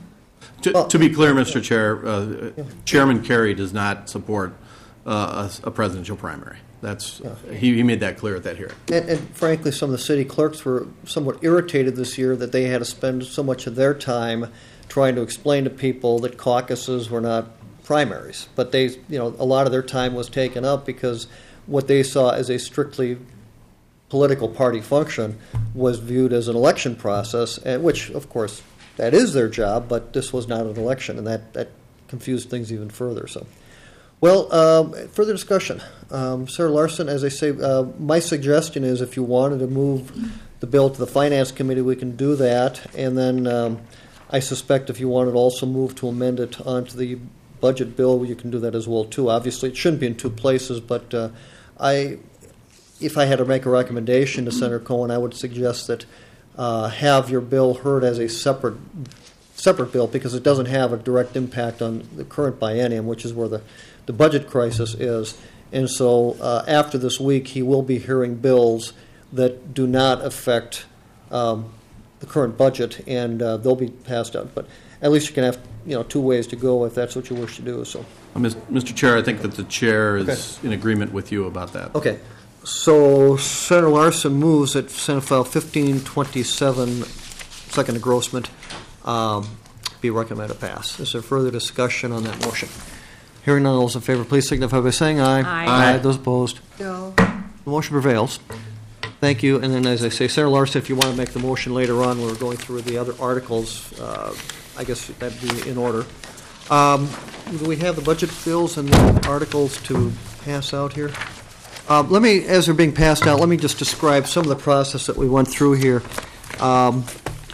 To, to be clear, Mister Chair, uh, Chairman Kerry does not support uh, a, a presidential primary. That's he, he made that clear at that hearing. And, and frankly, some of the city clerks were somewhat irritated this year that they had to spend so much of their time trying to explain to people that caucuses were not primaries. But they, you know, a lot of their time was taken up because what they saw as a strictly political party function was viewed as an election process, and which, of course, that is their job, but this was not an election, and that, that confused things even further. So, well, um, further discussion. Um, Sarah Larson, as I say, uh, my suggestion is if you wanted to move the bill to the Finance Committee, we can do that, and then um, I suspect if you wanted to also move to amend it onto the budget bill, you can do that as well too. Obviously, it shouldn't be in two places, but uh, I, if I had to make a recommendation to Senator Cohen, I would suggest that uh, have your bill heard as a separate separate bill because it doesn't have a direct impact on the current biennium, which is where the, the budget crisis is. And so uh, after this week, he will be hearing bills that do not affect um, the current budget, and uh, they'll be passed out. But at least you can have, you know, two ways to go if that's what you wish to do. So, Mister Chair, I think that the chair is Okay. in agreement with you about that. okay. So Senator Larson moves that Senate File fifteen twenty-seven, second engrossment, um, be recommended to pass. Is there further discussion on that motion? Hearing none, all those in favor, please signify by saying aye. Aye. Aye. Those opposed? No. The motion prevails. Thank you. And then, as I say, Senator Larson, if you want to make the motion later on, when we're going through the other articles, uh, I guess that'd be in order. Um, do we have the budget bills and the articles to pass out here? Uh, let me, as they're being passed out, let me just describe some of the process that we went through here. Um,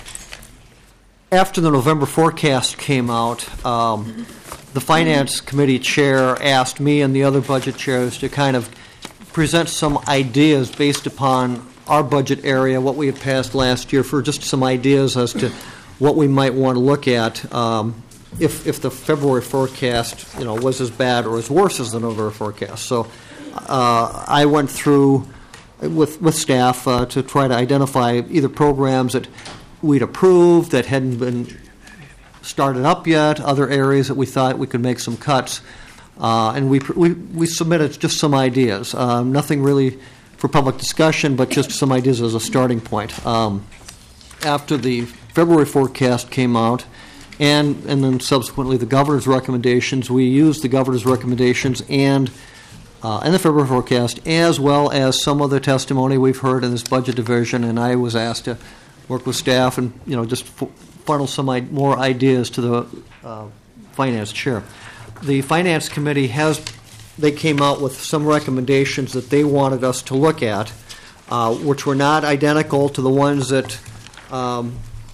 after the November forecast came out, um, the Finance Committee chair asked me and the other budget chairs to kind of present some ideas based upon our budget area, what we had passed last year, for just some ideas as to what we might want to look at um, if if the February forecast, you know, was as bad or as worse as the November forecast. So uh, I went through with with staff uh, to try to identify either programs that we'd approved that hadn't been started up yet, other areas that we thought we could make some cuts. Uh, and we, we we submitted just some ideas, um, nothing really for public discussion, but just some ideas as a starting point. Um, after the February forecast came out, and and then subsequently the governor's recommendations, we used the governor's recommendations and uh, and the February forecast, as well as some of the testimony we've heard in this budget division. And I was asked to work with staff and you know just f- funnel some I- more ideas to the uh, finance chair. The Finance Committee has, they came out with some recommendations that they wanted us to look at, uh, which were not identical to the ones that um,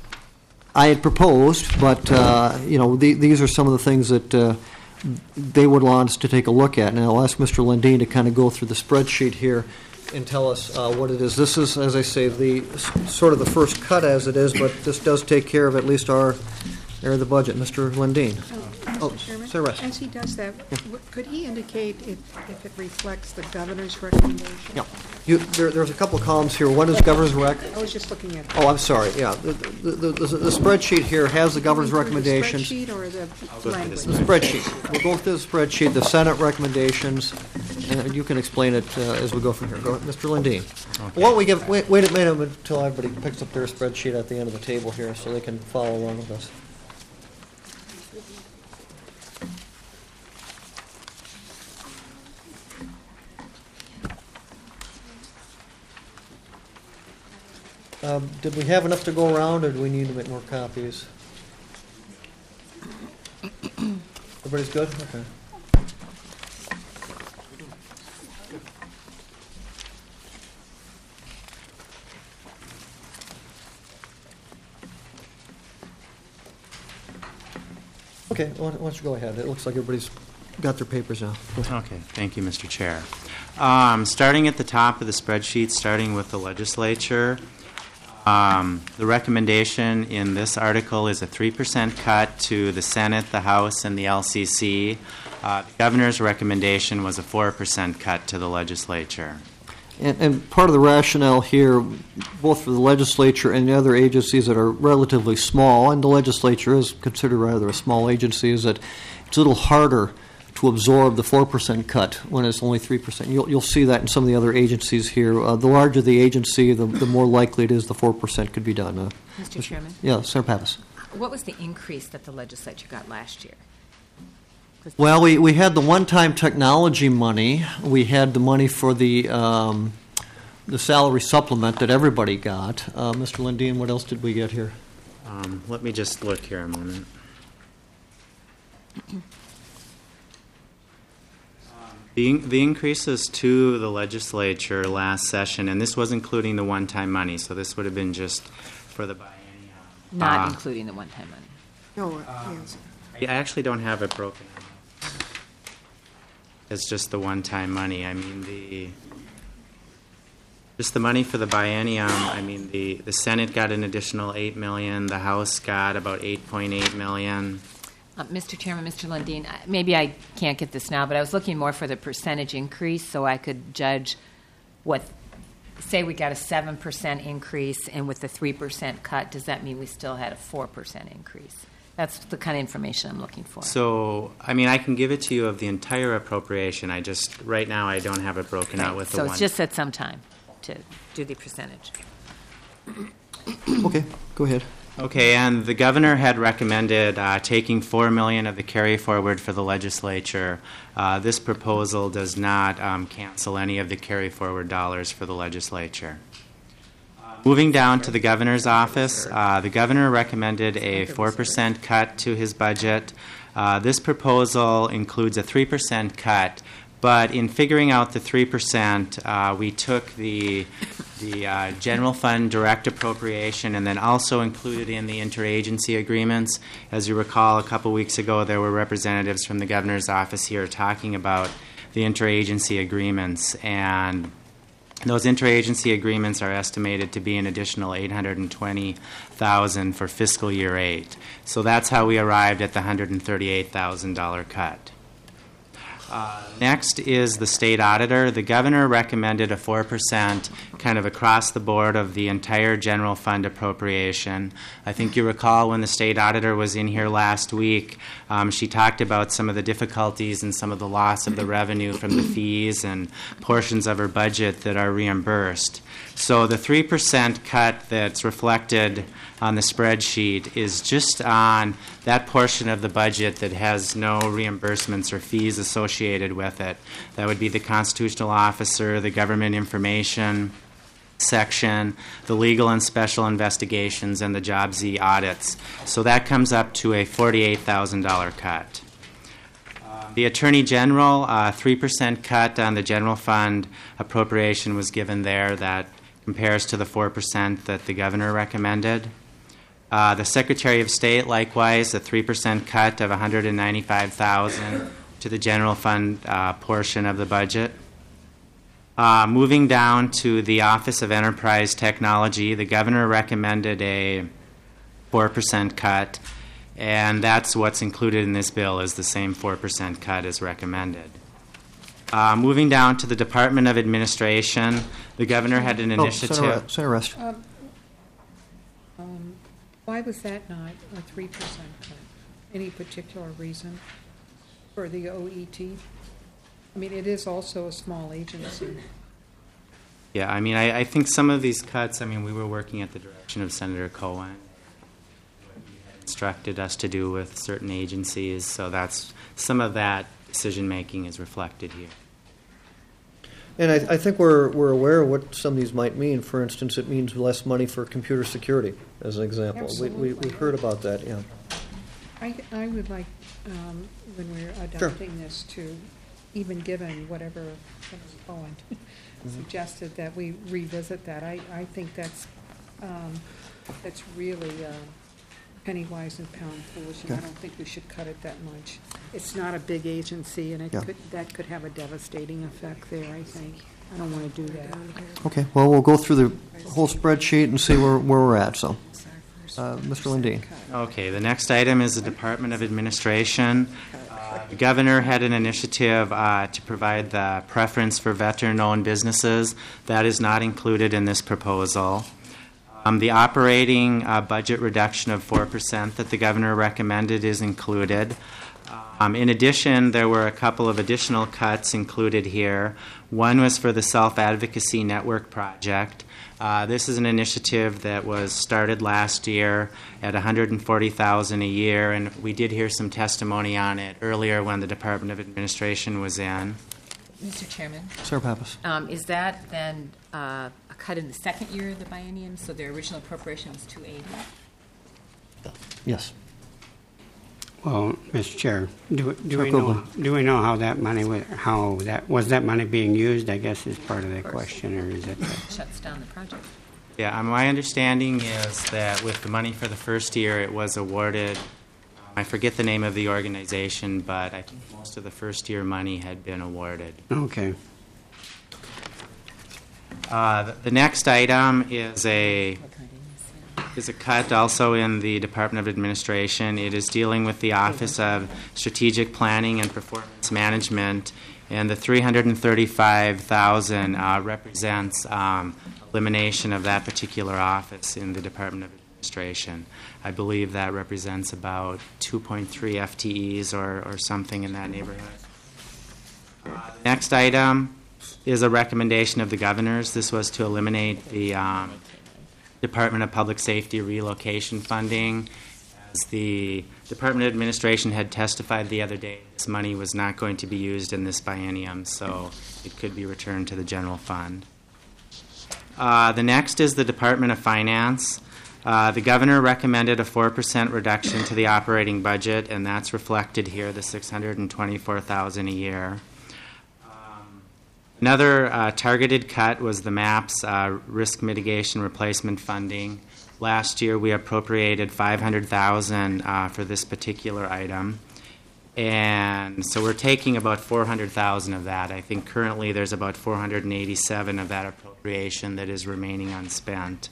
I had proposed, but, uh, you know, the, these are some of the things that uh, they would want us to take a look at. And I'll ask Mister Lundin to kind of go through the spreadsheet here and tell us uh, what it is. This is, as I say, the sort of the first cut as it is, but this does take care of at least our area of the budget. Mister Lundin. Oh, Mister Chairman, Sarah Rest. as he does that, w- could he indicate if, if it reflects the governor's recommendation? Yeah. You, there, there's a couple of columns here. One is governor's rec. I was just looking at. Oh, I'm sorry, yeah. The, the, the, the spreadsheet here has the governor's recommendations. The spreadsheet or the language? The spreadsheet. We'll go through the spreadsheet, the Senate recommendations, and you can explain it uh, as we go from here. Go, Mister Lundin. Okay. Why don't we give, wait, wait a minute until everybody picks up their spreadsheet at the end of the table here so they can follow along with us. Um, did we have enough to go around, or do we need to make more copies? Everybody Everybody's good? Okay. Okay, why don't why don't you go ahead? It looks like everybody's got their papers now. Okay, thank you, Mister Chair. Um, starting at the top of the spreadsheet, starting with the legislature, um, the recommendation in this article is a three percent cut to the Senate, the House, and the L C C. Uh, the governor's recommendation was a four percent cut to the legislature. And, and part of the rationale here, both for the legislature and the other agencies that are relatively small, and the legislature is considered rather a small agency, is that it's a little harder to absorb the four percent cut when it's only three percent. You'll, you'll see that in some of the other agencies here. Uh, the larger the agency, the, the more likely it is the four percent could be done. Uh, Mister Chairman? Yeah, Senator Pappas. What was the increase that the legislature got last year? Well, we, we had the one-time technology money. We had the money for the um, the salary supplement that everybody got. Uh, Mister Lundin, what else did we get here? Um, let me just look here a moment. The, in- the increases to the legislature last session, and this was including the one-time money, so this would have been just for the biennium. Not Uh, including the one-time money. No, yes. I actually don't have it broken out. It's just the one-time money. I mean, the just the money for the biennium. I mean, the, the Senate got an additional eight million. The House got about eight point eight million. Uh, Mister Chairman, Mister Lundin, uh, maybe I can't get this now, but I was looking more for the percentage increase so I could judge what. Say we got a seven percent increase, and with the three percent cut, does that mean we still had a four percent increase? That's the kind of information I'm looking for. So, I mean, I can give it to you of the entire appropriation. I just, right now, I don't have it broken out with the so one. it's just at some time to do the percentage. Okay, go ahead. Okay, and the governor had recommended uh, taking four million of the carry forward for the legislature. Uh, this proposal does not um, cancel any of the carry forward dollars for the legislature. Moving down to the governor's office, uh, the governor recommended a four percent cut to his budget. Uh, this proposal includes a three percent cut, but in figuring out the three percent, uh, we took the, the uh, general fund direct appropriation and then also included in the interagency agreements. As you recall, a couple weeks ago, there were representatives from the governor's office here talking about the interagency agreements, and those interagency agreements are estimated to be an additional eight hundred twenty thousand dollars for fiscal year eight. So that's how we arrived at the one hundred thirty-eight thousand dollars cut. Uh, next is the state auditor. The governor recommended a four percent kind of across the board of the entire general fund appropriation. I think you recall when the state auditor was in here last week, um, she talked about some of the difficulties and some of the loss of the revenue from the fees and portions of her budget that are reimbursed. So the three percent cut that's reflected on the spreadsheet is just on that portion of the budget that has no reimbursements or fees associated with it. That would be the constitutional officer, the government information section, the legal and special investigations, and the Job Z audits. So that comes up to a forty-eight thousand dollars cut. The Attorney General, uh, three percent cut on the general fund appropriation was given there. That compares to the four percent that the governor recommended. Uh, the Secretary of State, likewise, a three percent cut of one hundred ninety-five thousand dollars to the general fund uh, portion of the budget. Uh, moving down to the Office of Enterprise Technology, the governor recommended a four percent cut, and that's what's included in this bill is the same four percent cut as recommended. Uh, moving down to the Department of Administration, the governor had an initiative. Oh, Senator, Senator Rest. Um, um, why was that not a three percent cut? Any particular reason for the O E T? I mean, it is also a small agency. Yeah, I mean, I, I think some of these cuts, I mean, we were working at the direction of Senator Cohen. What he had instructed us to do with certain agencies, so that's some of that decision-making is reflected here. And I, I think we're we're aware of what some of these might mean. For instance, it means less money for computer security, as an example. We, we, we heard about that, yeah. I, I would like, um, when we're adopting this, to, even given whatever Dennis Bowen suggested, that we revisit that. I, I think that's, um, that's really uh, penny wise and pound foolish, and I Okay. don't think we should cut it that much. It's not a big agency, and it Yeah. could, that could have a devastating effect there, I think. I don't want to do that. Okay, well, we'll go through the whole spreadsheet and see where, where we're at, so. Uh, Mister Lundin. Okay, the next item is the Department of Administration. Uh, The governor had an initiative uh, to provide the preference for veteran-owned businesses. That is not included in this proposal. Um, The operating uh, budget reduction of four percent that the governor recommended is included. Um, in addition, there were a couple of additional cuts included here. One was for the Self-Advocacy Network Project. Uh, this is an initiative that was started last year at one hundred forty thousand dollars a year, and we did hear some testimony on it earlier when the Department of Administration was in. Mister Chairman? Sarah Pappas. Um, is that then uh, a cut in the second year of the biennium, so their original appropriation was two eighty? Yes. Well, Mister Chair, do, do we Sir know Copeland. do we know how that money was, how that was that money being used? I guess is part of the question, or is it? Shuts down the project. Yeah, um, my understanding is that with the money for the first year, it was awarded, I forget the name of the organization, but I think most of the first year money had been awarded. Okay. Uh, the, the next item is a is a cut also in the Department of Administration. It is dealing with the Office of Strategic Planning and Performance Management, and the three hundred thirty-five thousand dollars uh, represents um, elimination of that particular office in the Department of Administration. I believe that represents about two point three F T Es or, or something in that neighborhood. Uh, the next item is a recommendation of the governor's. This was to eliminate the um, Department of Public Safety relocation funding. As the Department of Administration had testified the other day, this money was not going to be used in this biennium, so it could be returned to the general fund. Uh, the next is the Department of Finance. Uh, the governor recommended a four percent reduction to the operating budget, and that's reflected here, the six hundred twenty-four thousand dollars a year. Another uh, targeted cut was the MAPS uh, risk mitigation replacement funding. Last year, we appropriated five hundred thousand dollars uh, for this particular item, and so we're taking about four hundred thousand dollars of that. I think currently there's about four hundred eighty-seven of that appropriation that is remaining unspent.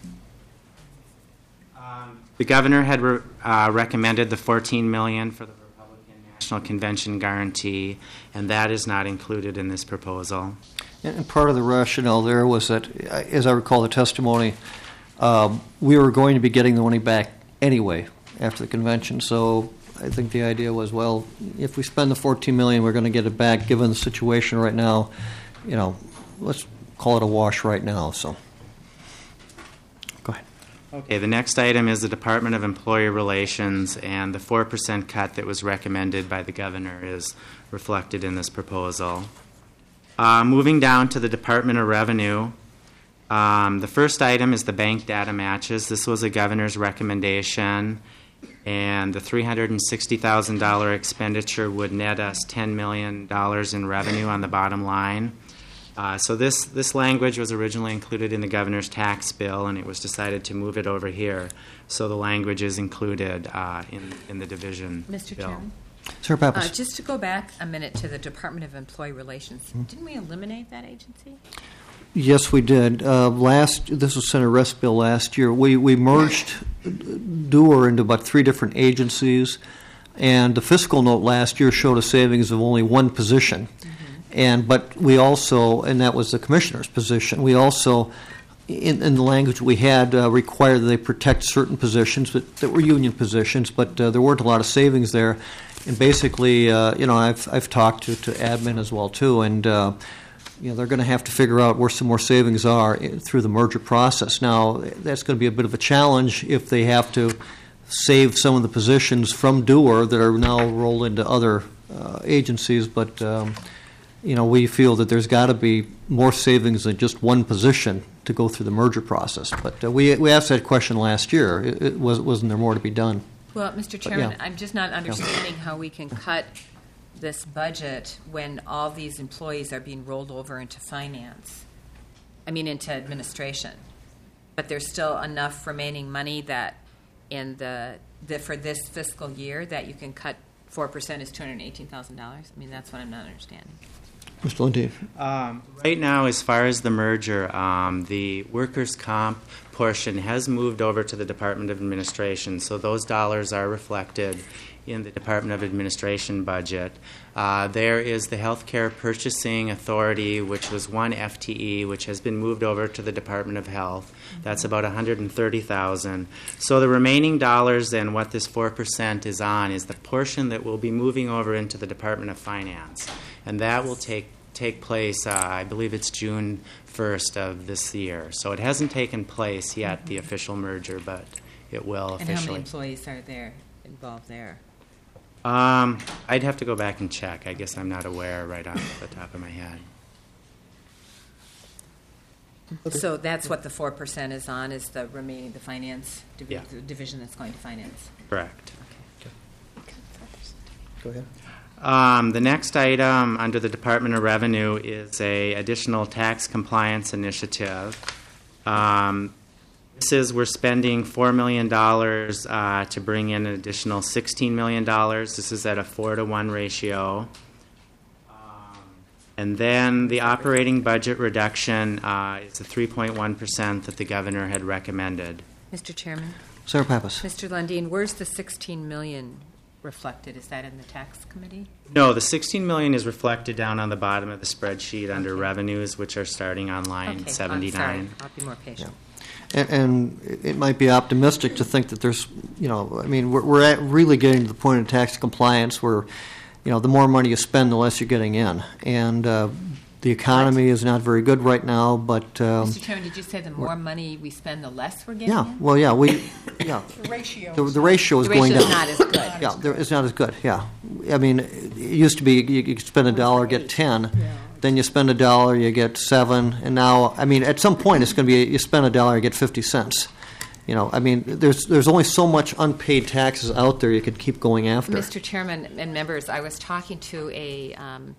Um, the governor had re- uh, recommended the fourteen million dollars for the Republican National Convention guarantee, and that is not included in this proposal. And part of the rationale there was that, as I recall the testimony, um, we were going to be getting the money back anyway after the convention. So I think the idea was, well, if we spend the fourteen million dollars, we're going to get it back. Given the situation right now, you know, let's call it a wash right now. So, go ahead. Okay, the next item is the Department of Employee Relations, and the four percent cut that was recommended by the governor is reflected in this proposal. Uh, moving down to the Department of Revenue, um, the first item is the bank data matches. This was a governor's recommendation, and the three hundred sixty thousand dollars expenditure would net us ten million dollars in revenue on the bottom line. Uh, so this, this language was originally included in the governor's tax bill, and it was decided to move it over here. So the language is included uh, in, in the division Mister bill. Chairman? Sarah Pappas. Uh, just to go back a minute to the Department of Employee Relations, didn't we eliminate that agency? Yes, we did. Uh, last, this was Senator Rest bill last year. We we merged Doer into about three different agencies, and the fiscal note last year showed a savings of only one position. Mm-hmm. And but we also, and that was the commissioner's position. We also, in, in the language we had, uh, required that they protect certain positions that, that were union positions, but uh, there weren't a lot of savings there. And basically, uh, you know, I've I've talked to, to admin as well too, and uh, you know they're going to have to figure out where some more savings are through the merger process. Now, that's going to be a bit of a challenge if they have to save some of the positions from Doer that are now rolled into other uh, agencies. But um, you know, we feel that there's got to be more savings than just one position to go through the merger process. But uh, we we asked that question last year. It, it was wasn't there more to be done? Well, Mister But, Chairman, yeah. I'm just not understanding how we can cut this budget when all these employees are being rolled over into finance, I mean, into administration. But there's still enough remaining money that in the, the for this fiscal year that you can cut four percent is two hundred eighteen thousand dollars? I mean, that's what I'm not understanding. Mister Lundin. Um, right now, as far as the merger, um, the workers' comp portion has moved over to the Department of Administration, so those dollars are reflected in the Department of Administration budget. Uh, there is the Healthcare Purchasing Authority, which was one F T E, which has been moved over to the Department of Health. That's about one hundred thirty thousand dollars. So the remaining dollars and what this four percent is on is the portion that will be moving over into the Department of Finance. And that will take take place, uh, I believe it's June first of this year. So it hasn't taken place yet, the official merger, but it will And officially. how many employees are there involved there? Um, I'd have to go back and check. I guess I'm not aware right off the top of my head. So that's what the four percent is on, is the remaining, the finance, divi- Yeah. the division that's going to finance? Correct. Go ahead. Um, the next item under the Department of Revenue is a additional tax compliance initiative. Um, this is we're spending four million dollars uh, to bring in an additional sixteen million dollars. This is at a four to one ratio. Um, and then the operating budget reduction uh, is the three point one percent that the governor had recommended. Mister Chairman? Sarah Pappas. Mister Lundin, where's the sixteen million reflected? Is that in the tax committee? No, the sixteen million is reflected down on the bottom of the spreadsheet under revenues, which are starting on line Okay, I'm seventy-nine. sorry. I'll be more patient. And, and it might be optimistic to think that there's, you know, I mean, we're, we're at really getting to the point of tax compliance where, you know, the more money you spend, the less you're getting in. And uh, the economy is not very good right now, but... Um, Mister Chairman, did you say the more money we spend, the less we're getting yeah, in? well, yeah, we, yeah. The ratio. The, the ratio is The going down. ratio's not as good. Yeah, there, it's not as good, yeah. I mean, it used to be you, you could spend a dollar, get ten. Then you spend a dollar, you get seven. And now, I mean, at some point, it's going to be you spend a dollar, you get fifty cents. You know, I mean, there's there's only so much unpaid taxes out there you could keep going after. Mister Chairman and members, I was talking to a, um,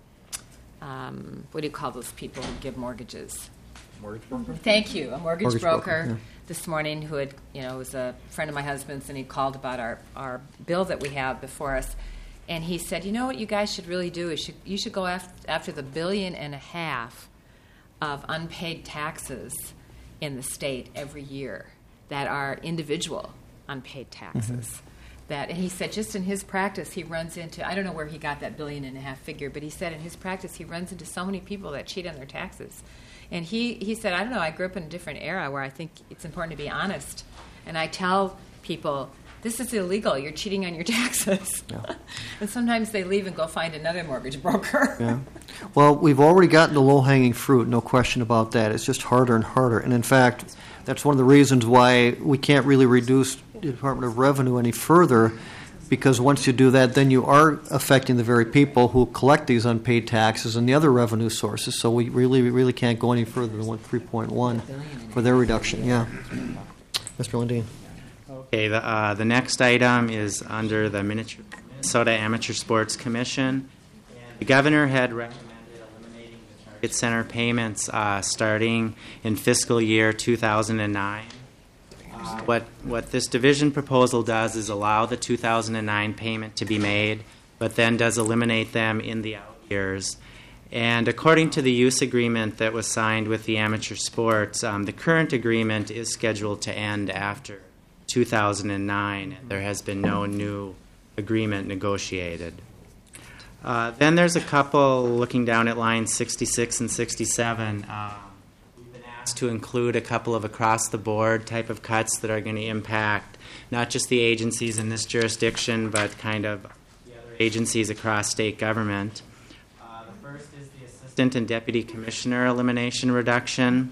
um, what do you call those people who give mortgages? Mortgage broker? Thank you, a mortgage, Mortgage broker, broker, yeah. this morning who had, you know, was a friend of my husband's, and he called about our, our bill that we have before us. And he said, you know what you guys should really do is should, you should go after, after the billion and a half of unpaid taxes in the state every year that are individual unpaid taxes. Mm-hmm. That, and he said just in his practice he runs into, I don't know where he got that billion and a half figure, but he said in his practice he runs into so many people that cheat on their taxes. And he, he said, I don't know, I grew up in a different era where I think it's important to be honest. And I tell people, this is illegal, you're cheating on your taxes. Yeah. And sometimes they leave and go find another mortgage broker. Yeah. Well, we've already gotten the low-hanging fruit, no question about that. It's just harder and harder. And in fact, that's one of the reasons why we can't really reduce the Department of Revenue any further, because once you do that, then you are affecting the very people who collect these unpaid taxes and the other revenue sources. So we really, we really can't go any further than three point one for their reduction. Yeah. Mister Lundin. Okay, the, uh, the next item is under the Minnesota Amateur Sports Commission. The governor had recommended eliminating the Target Center payments uh, starting in fiscal year two thousand nine. Uh, what, what this division proposal does is allow the two thousand nine payment to be made, but then does eliminate them in the out years. And according to the use agreement that was signed with the amateur sports, um, the current agreement is scheduled to end after two thousand nine. There has been no new agreement negotiated. Uh, then there's a couple, looking down at lines sixty-six and sixty-seven, uh, we've been asked to include a couple of across-the-board type of cuts that are going to impact not just the agencies in this jurisdiction, but kind of the other agencies across state government. Uh, the first is the Assistant and Deputy Commissioner elimination reduction.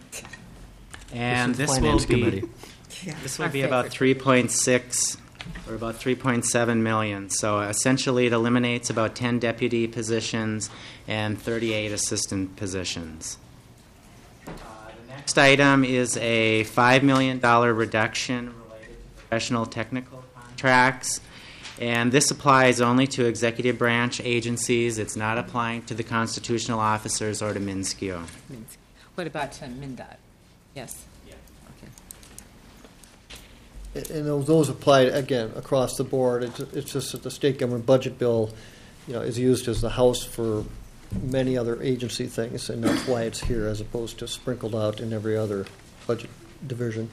And this, this will Finance be... Committee. This will be about three point six or about three point seven million. So essentially it eliminates about ten deputy positions and thirty-eight assistant positions. Uh, the next item is a five million dollars reduction related to professional technical contracts. And this applies only to executive branch agencies. It's not applying to the constitutional officers or to MnSCU. What about to MnDOT? Yes. And those- those apply, again, across the board. It's it's just that the state government budget bill, you know, is used as the house for many other agency things, and that's why it's here as opposed to sprinkled out in every other budget division.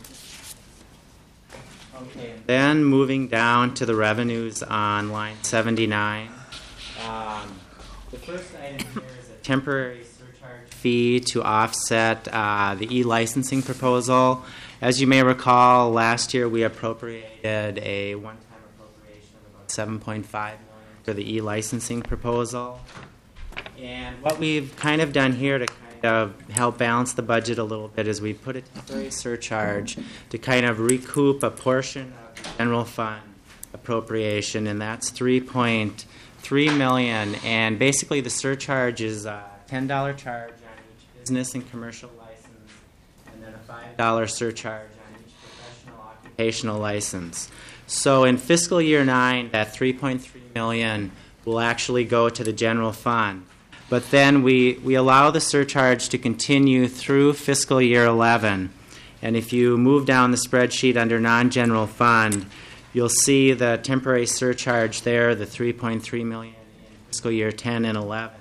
Okay. Then moving down to the revenues on line seventy-nine. Um, the first item here is a temporary surcharge fee to offset uh, the e-licensing proposal. As you may recall, last year we appropriated a one-time appropriation of about seven point five million dollars for the e-licensing proposal. And what we've kind of done here to kind of help balance the budget a little bit is we put a temporary surcharge to kind of recoup a portion of the general fund appropriation, and that's three point three million dollars. And basically the surcharge is a ten dollars charge on each business and commercial license, and then a five dollars surcharge on each professional occupational license. So in fiscal year nine, that three point three million dollars will actually go to the general fund. But then we, we allow the surcharge to continue through fiscal year eleven. And if you move down the spreadsheet under non-general fund, you'll see the temporary surcharge there, the three point three million dollars in fiscal year ten and eleven.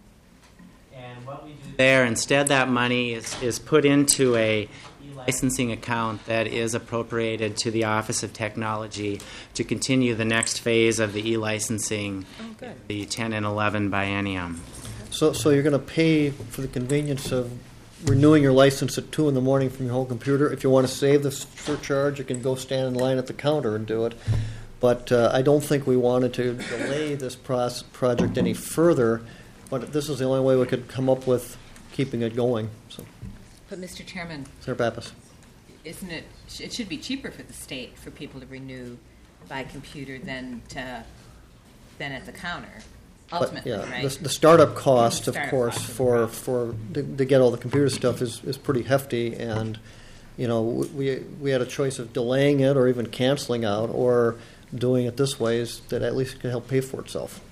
And what we do there, instead that money is, is put into a licensing account that is appropriated to the Office of Technology to continue the next phase of the e-licensing, Oh, good. the ten and eleven biennium. So, so you're going to pay for the convenience of renewing your license at two in the morning from your home computer. If you want to save the surcharge, you can go stand in line at the counter and do it. But uh, I don't think we wanted to delay this pros- project any further. But this is the only way we could come up with keeping it going. So, But, Mister Chairman, Senator Pappas. isn't it, it should be cheaper for the state for people to renew by computer than to, than at the counter, ultimately, but, yeah, right? The, the startup cost, The of startup course, cost of the for, for to, to get all the computer stuff is, is pretty hefty, and you know we we had a choice of delaying it or even canceling out or doing it this way is that at least can help pay for itself.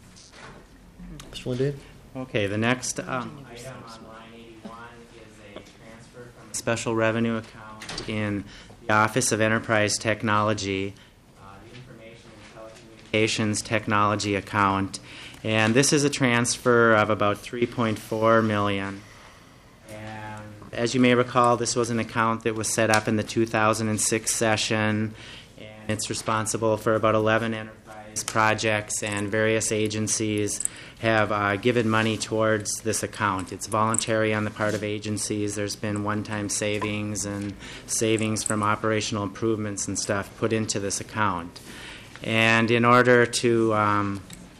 Mister Lindeen? Okay, the next um, item on line eighty-one is a transfer from a special revenue account in the Office of Enterprise Technology, uh, the Information and Telecommunications Technology account. And this is a transfer of about three point four million dollars. And as you may recall, this was an account that was set up in the two thousand six session, and it's responsible for about eleven enterprise projects, and various agencies have uh, given money towards this account. It's voluntary on the part of agencies. There's been one-time savings and savings from operational improvements and stuff put into this account. And in order to um,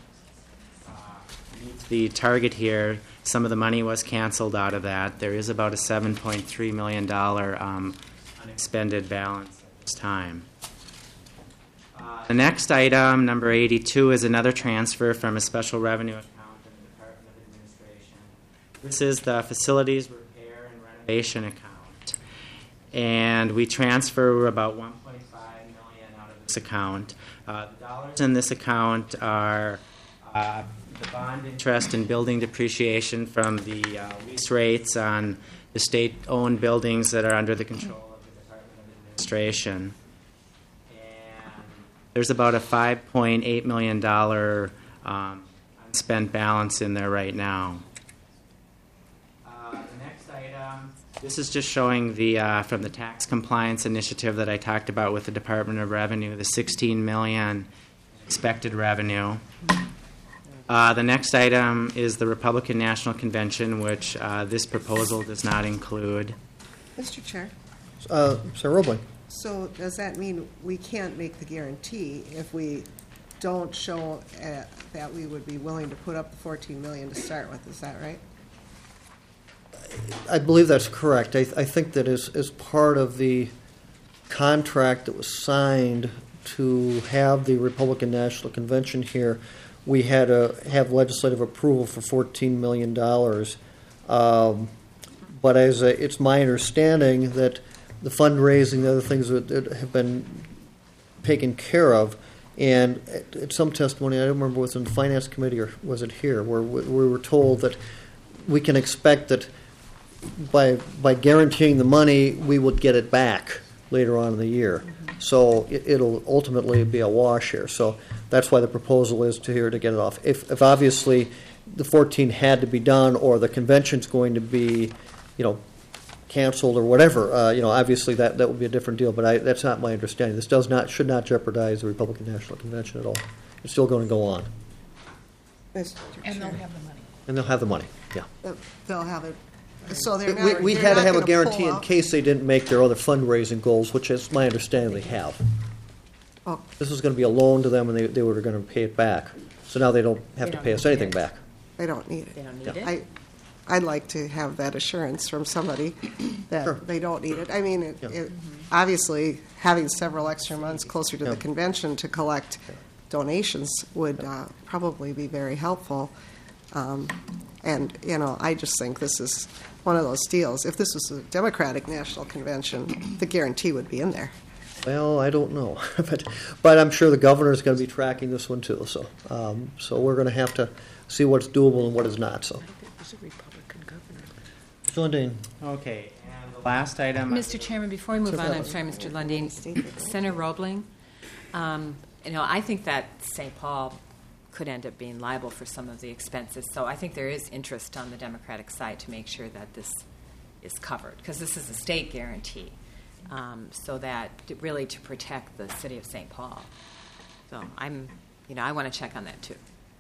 the target here, some of the money was canceled out of that. There is about a seven point three million dollars um, unexpended balance at this time. Uh, the next item, number eighty-two, is another transfer from a special revenue account in the Department of Administration. This is the Facilities Repair and Renovation account. And we transfer about one point five million dollars out of this account. Uh, the dollars in this account are uh, the bond interest and building depreciation from the uh, lease rates on the state-owned buildings that are under the control of the Department of Administration. And there's about a five point eight million dollars um, unspent balance in there right now. Uh, the next item, this is just showing the uh, from the tax compliance initiative that I talked about with the Department of Revenue, the sixteen million dollars expected revenue. Uh, the next item is the Republican National Convention, which uh, this proposal does not include. Mister Chair, Uh, Senator Roebling? so does that mean we can't make the guarantee if we don't show uh, that we would be willing to put up the fourteen million dollars to start with? Is that right? I believe that's correct. I, I think that as, as part of the contract that was signed to have the Republican National Convention here, we had to have legislative approval for fourteen million dollars. Um, but as a, it's my understanding that the fundraising, the other things that, that have been taken care of, And at, at some testimony, I don't remember was it in the Finance Committee or was it here, where we, we were told that we can expect that by by guaranteeing the money, we would get it back later on in the year. Mm-hmm. So it, it'll ultimately be a wash here. So that's why the proposal is to here to get it off. If, if obviously the fourteen had to be done, or the convention's going to be, you know, canceled or whatever, uh, you know, obviously that, that would be a different deal. But I, that's not my understanding. This does not should not jeopardize the Republican National Convention at all. It's still going to go on, And they'll have the money. and they'll have the money. Yeah. They'll have it, so they're We, not, we they're had to not have a gonna guarantee pull in out. case they didn't make their other fundraising goals, which is my understanding they have. Oh. This was going to be a loan to them, and they, they were going to pay it back. So now they don't have They to don't pay us need anything it. back. They don't need it. They don't need Yeah. it. I, I'd like to have that assurance from somebody that Sure. they don't need it. I mean, it, Yeah. it, obviously, having several extra months closer to Yeah. the convention to collect donations would uh, probably be very helpful. Um, and, you know, I just think this is one of those deals. If this was a Democratic National Convention, the guarantee would be in there. Well, I don't know, but but I'm sure the governor is going to be tracking this one too. So um, so we're going to have to see what's doable and what is not. So. Mister Lundin. Okay, and the last item. Mister Chairman, before we move Sure. on, I'm sorry, Mister Lundin, Senator Roebling, um, you know, I think that Saint Paul could end up being liable for some of the expenses. So I think there is interest on the Democratic side to make sure that this is covered, because this is a state guarantee, um, so that to really to protect the city of Saint Paul. So I'm, you know, I want to check on that too.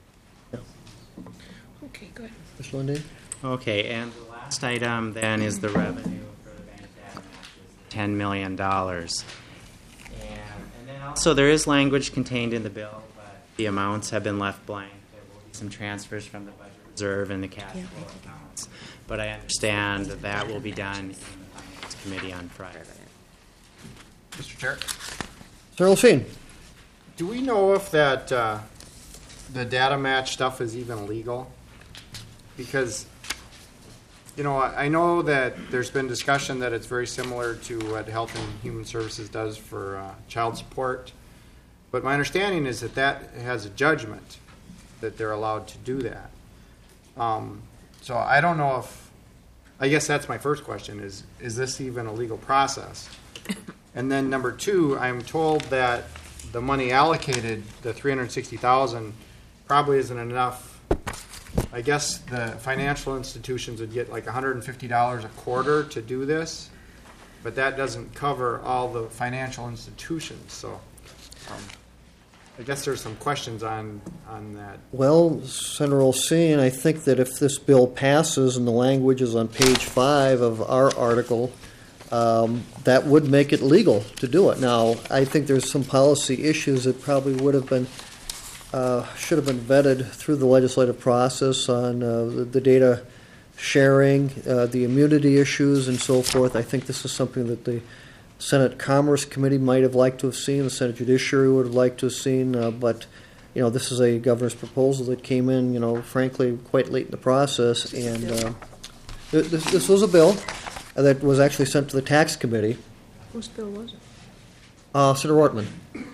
Okay, good. Mister Lundin. Okay, and the last item then is the revenue for the bank that matches ten million dollars. And, and then also there is language contained in the bill, but the amounts have been left blank. There will be some transfers from the budget reserve and the cash flow accounts. But I understand that that will be done in the Finance Committee on Friday. Mister Chair, Sir Olseen. do we know if that uh, the data match stuff is even legal? Because, you know, I I know that there's been discussion that it's very similar to what Health and Human Services does for uh, child support. But my understanding is that that has a judgment that they're allowed to do that. Um, so I don't know if, I guess that's my first question is, is this even a legal process? And then number two, I'm told that the money allocated, the three hundred sixty thousand, probably isn't enough. I guess the financial institutions would get like one hundred fifty dollars a quarter to do this, but that doesn't cover all the financial institutions. So um, I guess there's some questions on, on that. Well, Senator Olseen, I think that if this bill passes and the language is on page five of our article, um, that would make it legal to do it. Now, I think there's some policy issues that probably would have been, uh, should have been vetted through the legislative process on uh, the, the data sharing, uh, the immunity issues, and so forth. I think this is something that the Senate Commerce Committee might have liked to have seen, the Senate Judiciary would have liked to have seen, uh, but, you know, this is a governor's proposal that came in, you know, frankly, quite late in the process, and uh, th- this, this was a bill that was actually sent to the Tax Committee. Whose bill was it? Uh, Senator Ortman.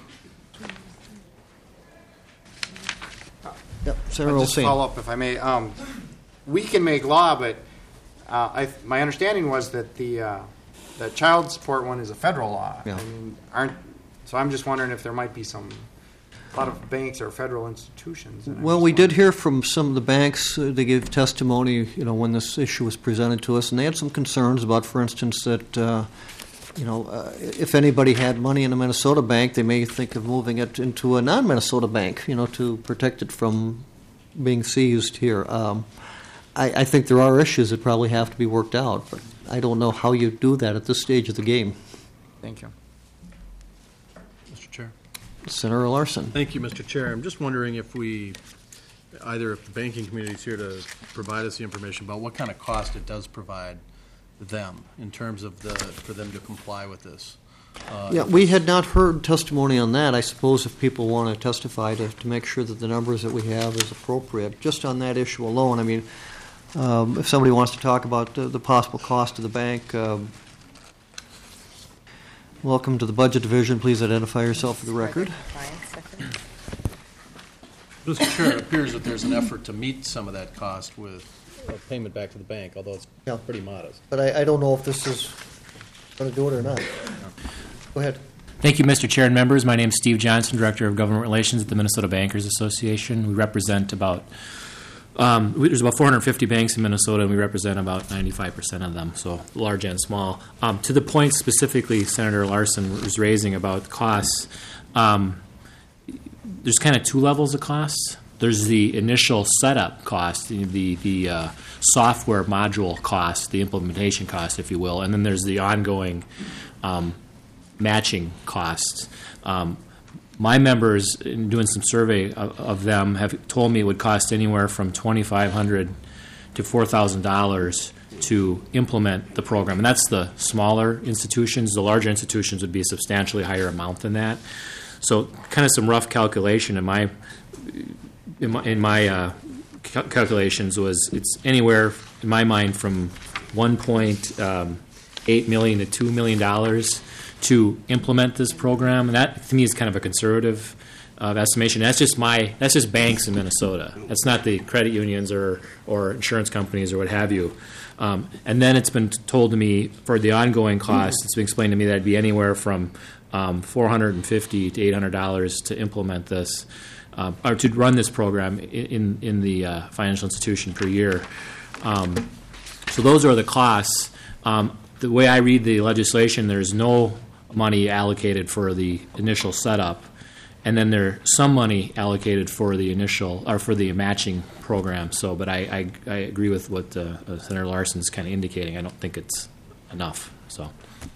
Yep, Senator I'll just Olseen. follow up if I may. Um, we can make law, but uh, I, my understanding was that the uh, the child support one is a federal law. Yeah. I mean, aren't so? I'm just wondering if there might be some. A lot of banks are federal institutions. and I'm Well, just we wondering- did hear from some of the banks. Uh, they gave testimony, you know, when this issue was presented to us, and they had some concerns about, for instance, that, uh, you know, uh, if anybody had money in a Minnesota bank, they may think of moving it into a non-Minnesota bank, you know, to protect it from being seized here. Um, I, I think there are issues that probably have to be worked out, but I don't know how you do that at this stage of the game. Thank you. Mister Chair. Senator Larson. Thank you, Mister Chair. I'm just wondering if we, either if the banking community is here to provide us the information about what kind of cost it does provide them in terms of the, for them to comply with this. Uh, Yeah, we had not heard testimony on that. I suppose if people want to testify to, to make sure that the numbers that we have is appropriate, just on that issue alone, I mean, um, if somebody wants to talk about the, the possible cost of the bank, um, Welcome to the Budget Division. Please identify yourself for the record. Mister Chair, it appears that there's an effort to meet some of that cost with a payment back to the bank, although it's Yeah. pretty modest. But I, I don't know if this is going to do it or not. Go ahead. Thank you, Mister Chair and members. My name is Steve Johnson, Director of Government Relations at the Minnesota Bankers Association. We represent about, um, we- there's about four hundred fifty banks in Minnesota, and we represent about ninety-five percent of them, so large and small. Um, to the point specifically Senator Larson was raising about costs, um, there's kind of two levels of costs. There's the initial setup cost, the the, the uh, software module cost, the implementation cost, if you will, and then there's the ongoing um, matching costs. Um, my members, in doing some survey of, of them, have told me it would cost anywhere from twenty-five hundred dollars to four thousand dollars to implement the program, and that's the smaller institutions. The larger institutions would be a substantially higher amount than that. So, kind of some rough calculation in my in my, in my uh, cal- calculations was it's anywhere in my mind from one point eight million to two million dollars to implement this program, and that to me is kind of a conservative uh, estimation. That's just my that's just banks in Minnesota. That's not the credit unions or or insurance companies or what have you. Um, and then it's been told to me for the ongoing costs. It's been explained to me that it'd be anywhere from um, four hundred fifty to eight hundred dollars to implement this uh, or to run this program in in the uh, financial institution per year. Um, so those are the costs. Um, the way I read the legislation, there's no money allocated for the initial setup, and then there's some money allocated for the initial or for the matching program. So, but I I, I agree with what uh, uh, Senator Larson's kind of indicating. I don't think it's enough. So,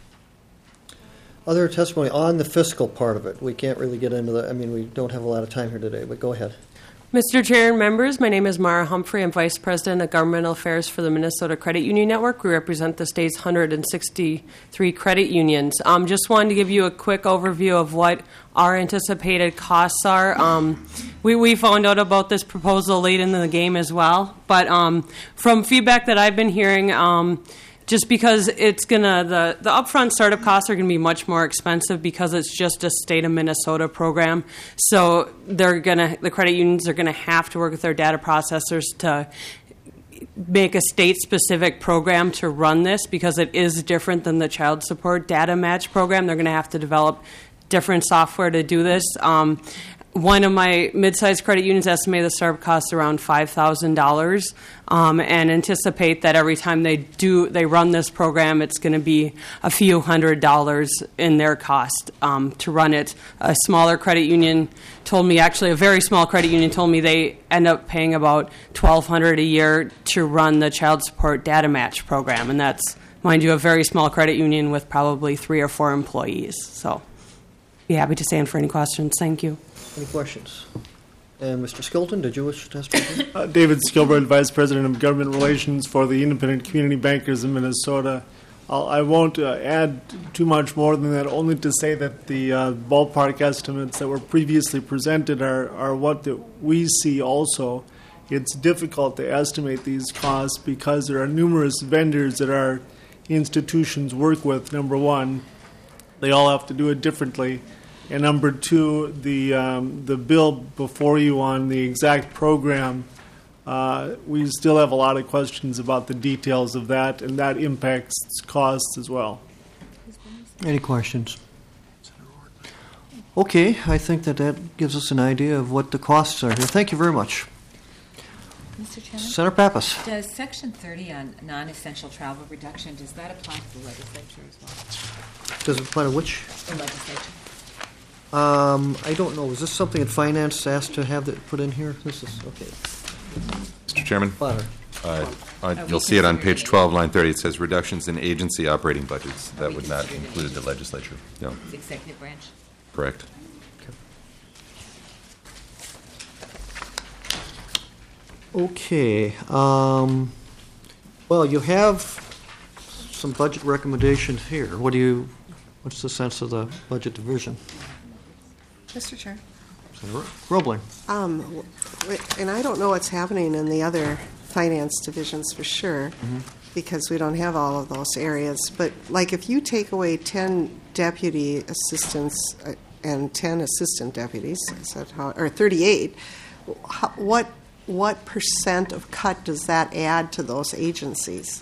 Other testimony on the fiscal part of it. We can't really get into the. I mean, we don't have a lot of time here today. But go ahead. Mister Chair and members, my name is Mara Humphrey. I'm Vice President of Governmental Affairs for the Minnesota Credit Union Network. We represent the state's one hundred sixty-three credit unions. Um, just wanted to give you a quick overview of what our anticipated costs are. Um, we, we found out about this proposal late in the game as well, but um, from feedback that I've been hearing, um, just because it's gonna the, the upfront startup costs are gonna be much more expensive because it's just a state of Minnesota program. So they're gonna the credit unions are gonna have to work with their data processors to make a state specific program to run this because it is different than the child support data match program. They're gonna have to develop different software to do this. Um, One of my mid-sized credit unions estimated the startup costs around five thousand dollars, um, and anticipate that every time they do they run this program, it's going to be a few hundred dollars in their cost um, to run it. A smaller credit union told me, actually a very small credit union told me they end up paying about twelve hundred dollars a year to run the child support data match program, and that's, mind you, a very small credit union with probably three or four employees. So, be happy to stand for any questions. Thank you. Any questions? And Mister Skilton, did you wish to testify? Uh, David Skilburn, Vice President of Government Relations for the Independent Community Bankers in Minnesota. I'll, I won't uh, add too much more than that, only to say that the uh, ballpark estimates that were previously presented are, are what that we see also. It's difficult to estimate these costs because there are numerous vendors that our institutions work with, number one. They all have to do it differently. And number two, the um, the bill before you on the exact program, uh, we still have a lot of questions about the details of that, and that impacts costs as well. Any questions? Okay, I think that that gives us an idea of what the costs are here. Thank you very much. Mister Chairman? Senator Pappas. Does Section thirty on non-essential travel reduction, does that apply to the legislature as well? Does it apply to which? The legislature. Um, I don't know. Is this something that finance asked to have that put in here? This is, okay. Mister Chairman? Potter. Uh, uh, You'll see it on page twelve, line thirty. It says reductions in agency operating budgets. That would not include the legislature. No. The executive branch. Correct. Okay. Um, well, you have some budget recommendations here. What do you, what's the sense of the budget division? Mister Chair. Senator Roebling. Um, w- and I don't know what's happening in the other finance divisions for sure, Mhm. because we don't have all of those areas. But like if you take away ten deputy assistants uh, and ten assistant deputies, is that how, or thirty-eight, how, what what percent of cut does that add to those agencies?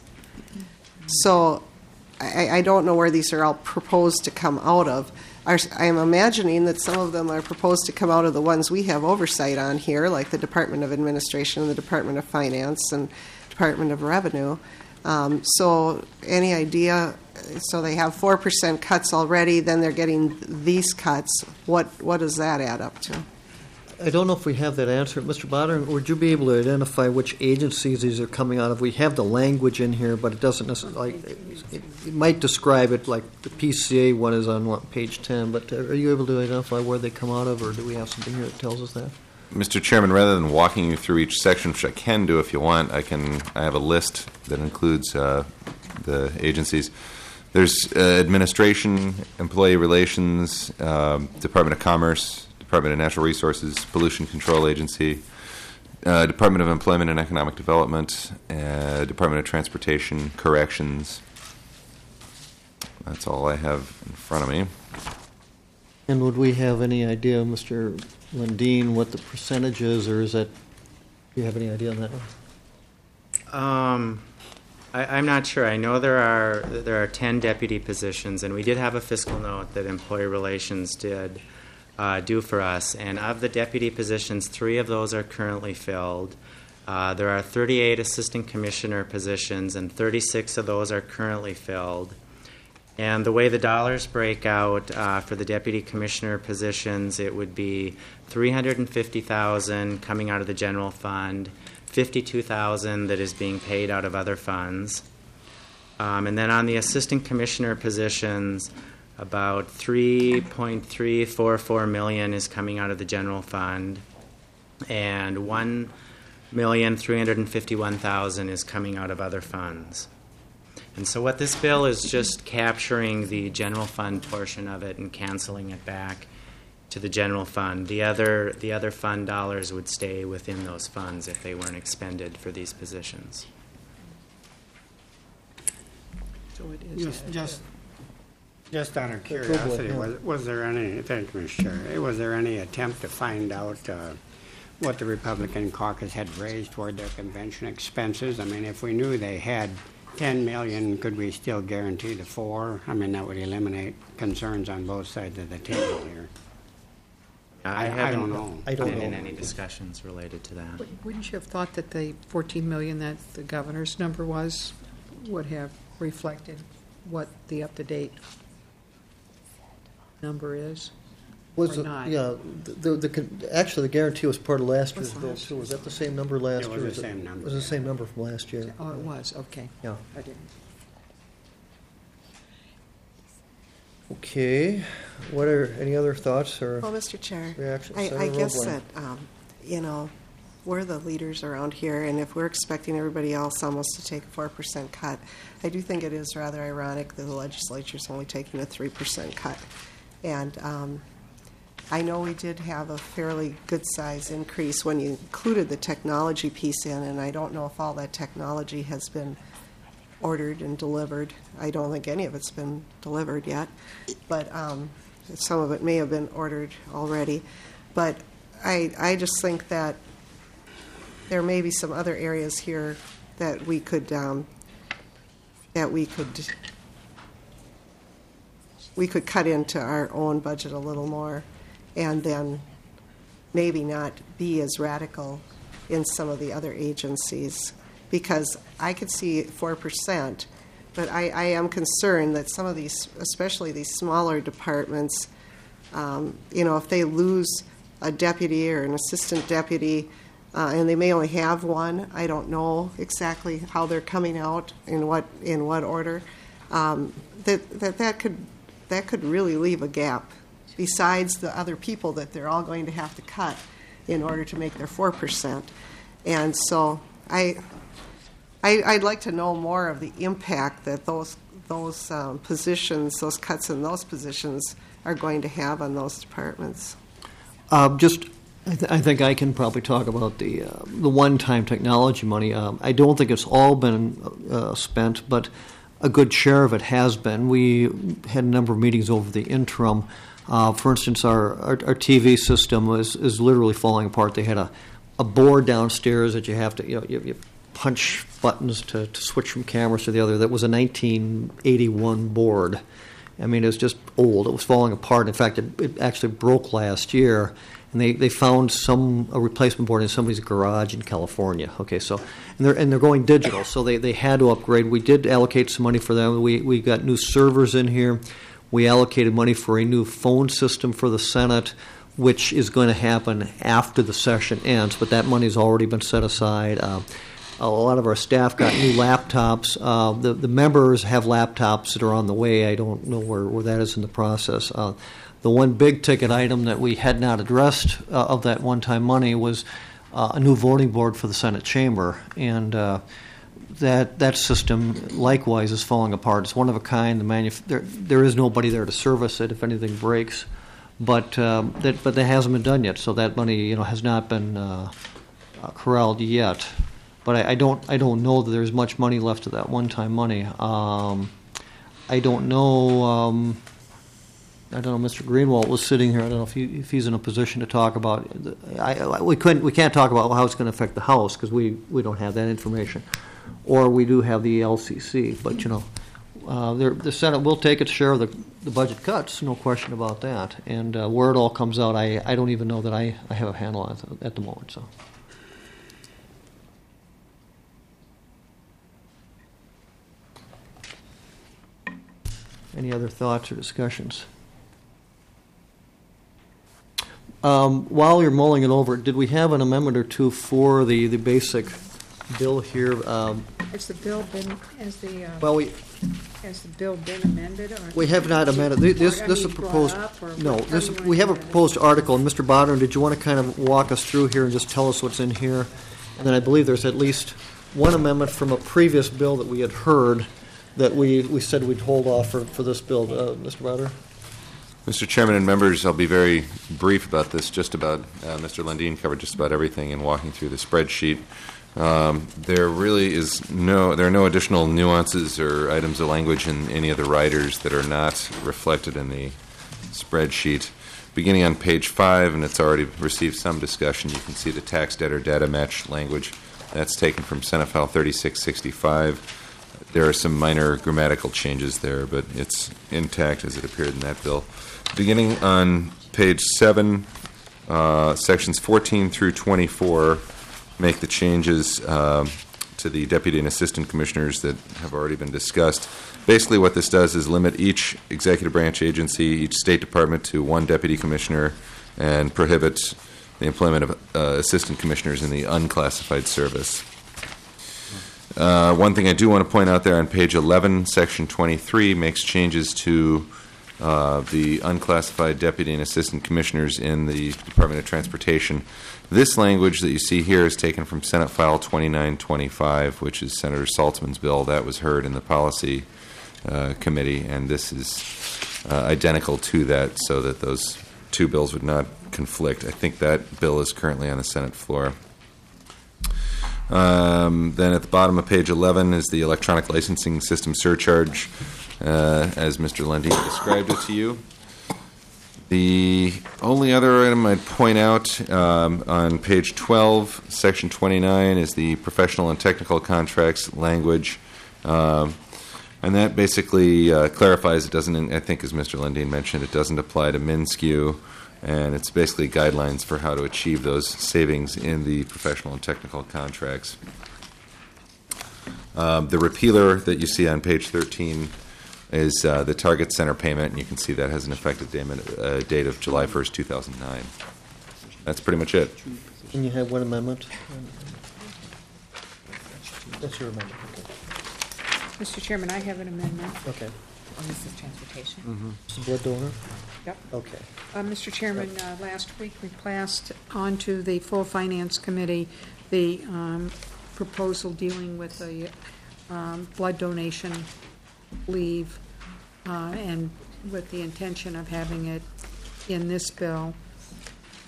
So I, I don't know where these are all proposed to come out of. Are, I'm imagining that some of them are proposed to come out of the ones we have oversight on here, like the Department of Administration and the Department of Finance and Department of Revenue. Um, so any idea, so they have four percent cuts already, then they're getting these cuts. What what does that add up to? I don't know if we have that answer. Mister Botter, would you be able to identify which agencies these are coming out of? We have the language in here, but it doesn't necessarily, like, it, it might describe it like the P C A one is on what, page ten, but are you able to identify where they come out of, or do we have something here that tells us that? Mister Chairman, rather than walking you through each section, which I can do if you want, I can. I have a list that includes uh, the agencies. There's uh, Administration, Employee Relations, uh, Department of Commerce, Department of Natural Resources, Pollution Control Agency, uh, Department of Employment and Economic Development, uh, Department of Transportation, Corrections. That's all I have in front of me. And would we have any idea, Mister Lundeen, what the percentage is, or is that, do you have any idea on that one? Um, I, I'm not sure. I know there are there are ten deputy positions, and we did have a fiscal note that Employee Relations did uh, do for us. And of the deputy positions, three of those are currently filled. Uh, there are thirty-eight assistant commissioner positions, and thirty-six of those are currently filled. And the way the dollars break out uh, for the deputy commissioner positions, it would be three hundred fifty thousand dollars coming out of the general fund, fifty-two thousand dollars that is being paid out of other funds. Um, and then on the assistant commissioner positions, about three point three four four million dollars is coming out of the general fund, and one million three hundred fifty-one thousand dollars is coming out of other funds. And so what this bill is just capturing the general fund portion of it and canceling it back to the general fund. The other the other fund dollars would stay within those funds if they weren't expended for these positions. So it is. Just, just, just out of curiosity, was, was there any, thank you, Mister Chair, was there any attempt to find out uh, what the Republican caucus had raised toward their convention expenses? I mean, if we knew they had ten million, could we still guarantee the four? I mean, that would eliminate concerns on both sides of the table here. I, I, haven't I don't know. I don't been in know. any discussions related to that. Wouldn't you have thought that the fourteen million that the governor's number was would have reflected what the up-to-date number is? Was or it, not? yeah, the, the, the, actually, the guarantee was part of last year's bill, too. Was that the same number last It year? was the Is same number, It was the yeah. same number from last year. Oh, it was, okay. Yeah. I didn't. Okay. What are, any other thoughts or Well, Mister Chair, reactions? I, I Senator guess Robling. that, um, you know, we're the leaders around here, and if we're expecting everybody else almost to take a four percent cut, I do think it is rather ironic that the legislature's only taking a three percent cut. And um, I know we did have a fairly good size increase when you included the technology piece in, and I don't know if all that technology has been ordered and delivered. I don't think any of it's been delivered yet, but um, some of it may have been ordered already. But I, I just think that there may be some other areas here that we could um, that we could we could cut into our own budget a little more, and then maybe not be as radical in some of the other agencies. Because I could see four percent, but I, I am concerned that some of these, especially these smaller departments, um, you know, if they lose a deputy or an assistant deputy, uh, and they may only have one, I don't know exactly how they're coming out in what in what order. Um, that that that could that could really leave a gap. Besides the other people that they're all going to have to cut in order to make their four percent, and so I. I, I'd like to know more of the impact that those those um, positions, those cuts in those positions, are going to have on those departments. Uh, just I, th- I think I can probably talk about the uh, the one-time technology money. Um, I don't think it's all been uh, spent, but a good share of it has been. We had a number of meetings over the interim. Uh, for instance, our, our, our T V system is, is literally falling apart. They had a, a board downstairs that you have to, you know, you, you punch buttons to, to switch from cameras to the other. That was a nineteen eighty-one board. I mean, it was just old. It was falling apart. In fact, it, it actually broke last year. And they, they found some a replacement board in somebody's garage in California. Okay, so and they're and they're going digital, so they, they had to upgrade. We did allocate some money for them. We we got new servers in here. We allocated money for a new phone system for the Senate, which is going to happen after the session ends. But that money's already been set aside. Uh, a lot of our staff got new laptops. Uh, the the members have laptops that are on the way. I don't know where, where that is in the process. Uh, The one big ticket item that we had not addressed uh, of that one-time money was uh, a new voting board for the Senate chamber, and uh, that that system likewise is falling apart. It's one of a kind. The manuf- there, there is nobody there to service it if anything breaks, but um, that but that hasn't been done yet. So that money, you know, has not been uh, uh, corralled yet. But I, I don't I don't know that there's much money left of that one-time money. Um, I don't know. Um, I don't know. Mister Greenwald was sitting here. I don't know if, he, if he's in a position to talk about. I, I, we couldn't. We can't talk about how it's going to affect the House because we, we don't have that information, or we do have the L C C. But you know, uh, the Senate will take its share of the, the budget cuts. No question about that. And uh, where it all comes out, I, I don't even know that I, I have a handle on it at the moment. So. Any other thoughts or discussions? Um, while you're mulling it over, did we have an amendment or two for the, the basic bill here? Um, Has the bill been, has the, uh, well, we has the bill been amended? Or we have not amended. This or, I this is a mean, brought proposed. up, or No, what- this how do you we have a want to do proposed article. And Mister Bodnar, did you want to kind of walk us through here and just tell us what's in here? And then I believe there's at least one amendment from a previous bill that we had heard that we, we said we'd hold off for, for this bill. Uh, Mister Bodnar? Mister Chairman and members, I'll be very brief about this. Just about uh, Mister Lundin covered just about everything in walking through the spreadsheet. Um, there really is no, there are no additional nuances or items of language in any of the riders that are not reflected in the spreadsheet. Beginning on page five, and it's already received some discussion, you can see the tax debtor data match language. That's taken from Senate File thirty-six sixty-five. There are some minor grammatical changes there, but it's intact as it appeared in that bill. Beginning on page seven, uh, sections fourteen through twenty-four make the changes uh, to the deputy and assistant commissioners that have already been discussed. Basically what this does is limit each executive branch agency, each state department to one deputy commissioner, and prohibit the employment of uh, assistant commissioners in the unclassified service. Uh, one thing I do want to point out there on page eleven, section twenty-three makes changes to uh, the unclassified deputy and assistant commissioners in the Department of Transportation. This language that you see here is taken from Senate File twenty-nine twenty-five, which is Senator Saltzman's bill. That was heard in the Policy uh, Committee, and this is uh, identical to that, so that those two bills would not conflict. I think that bill is currently on the Senate floor. Um, then at the bottom of page eleven is the electronic licensing system surcharge, uh, as Mister Lundin described it to you. The only other item I'd point out um, on page twelve, section twenty-nine, is the professional and technical contracts language. Um, and that basically uh, clarifies it doesn't, I think as Mister Lundin mentioned, it doesn't apply to MnSCU. And it's basically guidelines for how to achieve those savings in the professional and technical contracts. Um, the repealer that you see on page thirteen is uh, the target center payment, and you can see that has an effective date, uh, date of July first, two thousand nine. That's pretty much it. And you have one amendment? That's your amendment. Okay. Mister Chairman, I have an amendment. Okay. And this is transportation. Mm-hmm. Mister Blood donor? Yep. Okay. Uh, Mister Chairman, uh, last week we passed on to the full Finance Committee the um, proposal dealing with the um, blood donation leave uh, and with the intention of having it in this bill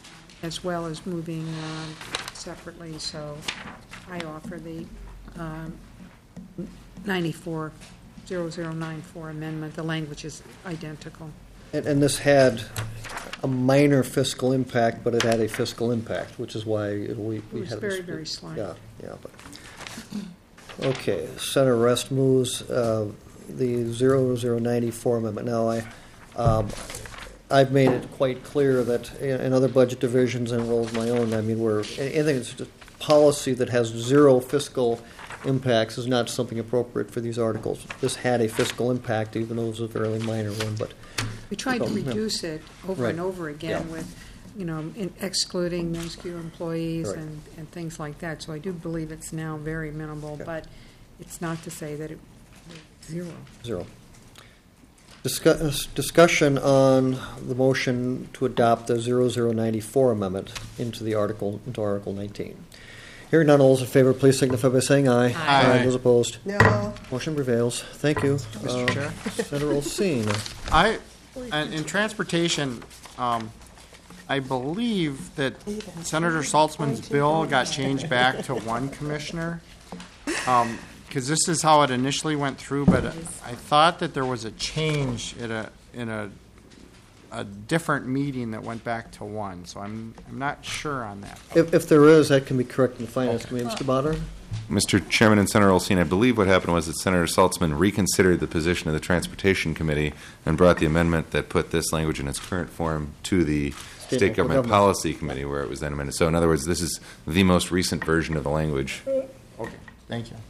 as well as moving um, separately, so I offer the um, ninety-four zero zero nine four amendment. The language is identical. And, and this had a minor fiscal impact, but it had a fiscal impact, which is why it, we, we It was had very, this, very slight. Yeah, yeah. But okay, Senator Rest moves uh, the zero zero ninety-four amendment. Now, I, um, I've made it quite clear that in, in other budget divisions and as well as my own, I mean, we're anything that's just policy that has zero fiscal impacts is not something appropriate for these articles. This had a fiscal impact, even though it was a fairly minor one, but. We tried to Oh, yeah. reduce it over and Right. over again Yeah. with, you know, in excluding minuscule employees Right. and, and things like that. So I do believe it's now very minimal, but it's not to say that it, zero. Zero. Discuss, discussion on the motion to adopt the zero zero ninety-four amendment into the article, into Article nineteen. Hearing none, all those in favor, please signify by saying aye. Aye. Those opposed? No. Motion prevails. Thank you. Mister Uh, Chair? Senator Olsine. I, and in transportation, um, I believe that Senator Saltzman's bill got changed back to one commissioner. Um, because this is how it initially went through, but I thought that there was a change in a, in a, a different meeting that went back to one, so I'm, I'm not sure on that. If, if there is, that can be corrected in the Finance Committee. Mister Bonner? Mister Chairman and Senator Olsine, I believe what happened was that Senator Saltzman reconsidered the position of the Transportation Committee and brought the amendment that put this language in its current form to the State State, Local Government, Government. Policy Committee, where it was then amended. So in other words, this is the most recent version of the language. Okay, thank you.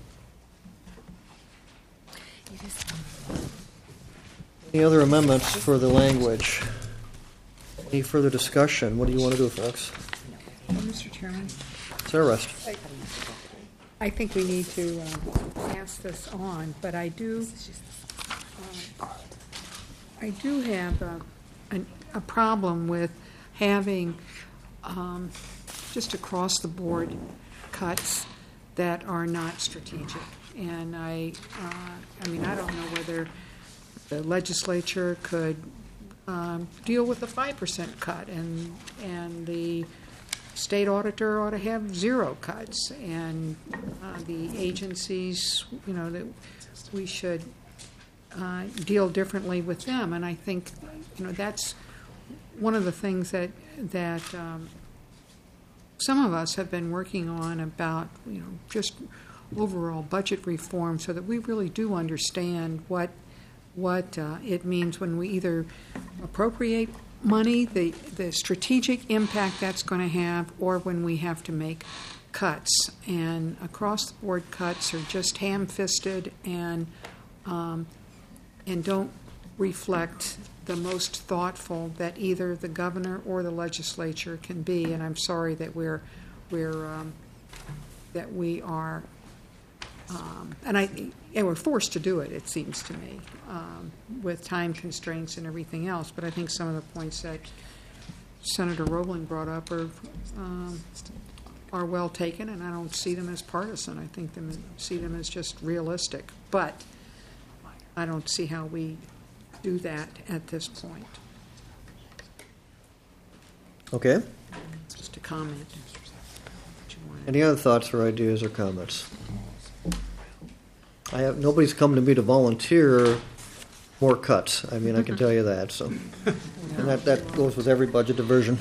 Any other amendments for the language? Any further discussion? What do you want to do, folks? Mister Chairman? Senator Rest. I think we need to uh, pass this on, but I do, uh, I do have a, an- a problem with having um, just across-the-board cuts that are not strategic. And I, uh, I mean, I don't know whether the legislature could um, deal with a five percent cut, and, and the state auditor ought to have zero cuts, and uh, the agencies, you know, that we should uh, deal differently with them. And I think, you know, that's one of the things that that um, some of us have been working on about, you know, just overall budget reform, so that we really do understand what what uh, it means when we either appropriate money, the, the strategic impact that's going to have, or when we have to make cuts. And across-the-board cuts are just ham-fisted and um, and don't reflect the most thoughtful that either the governor or the legislature can be. And I'm sorry that we're we're um, that we are. Um, and I, and we're forced to do it, it seems to me, um, with time constraints and everything else. But I think some of the points that Senator Roebling brought up are um, are well taken, and I don't see them as partisan. I think them see them as just realistic. But I don't see how we do that at this point. Okay. Just a comment. Any other thoughts or ideas or comments? I have, nobody's come to me to volunteer more cuts. I mean, I can tell you that, so. And that, that goes with every budget diversion.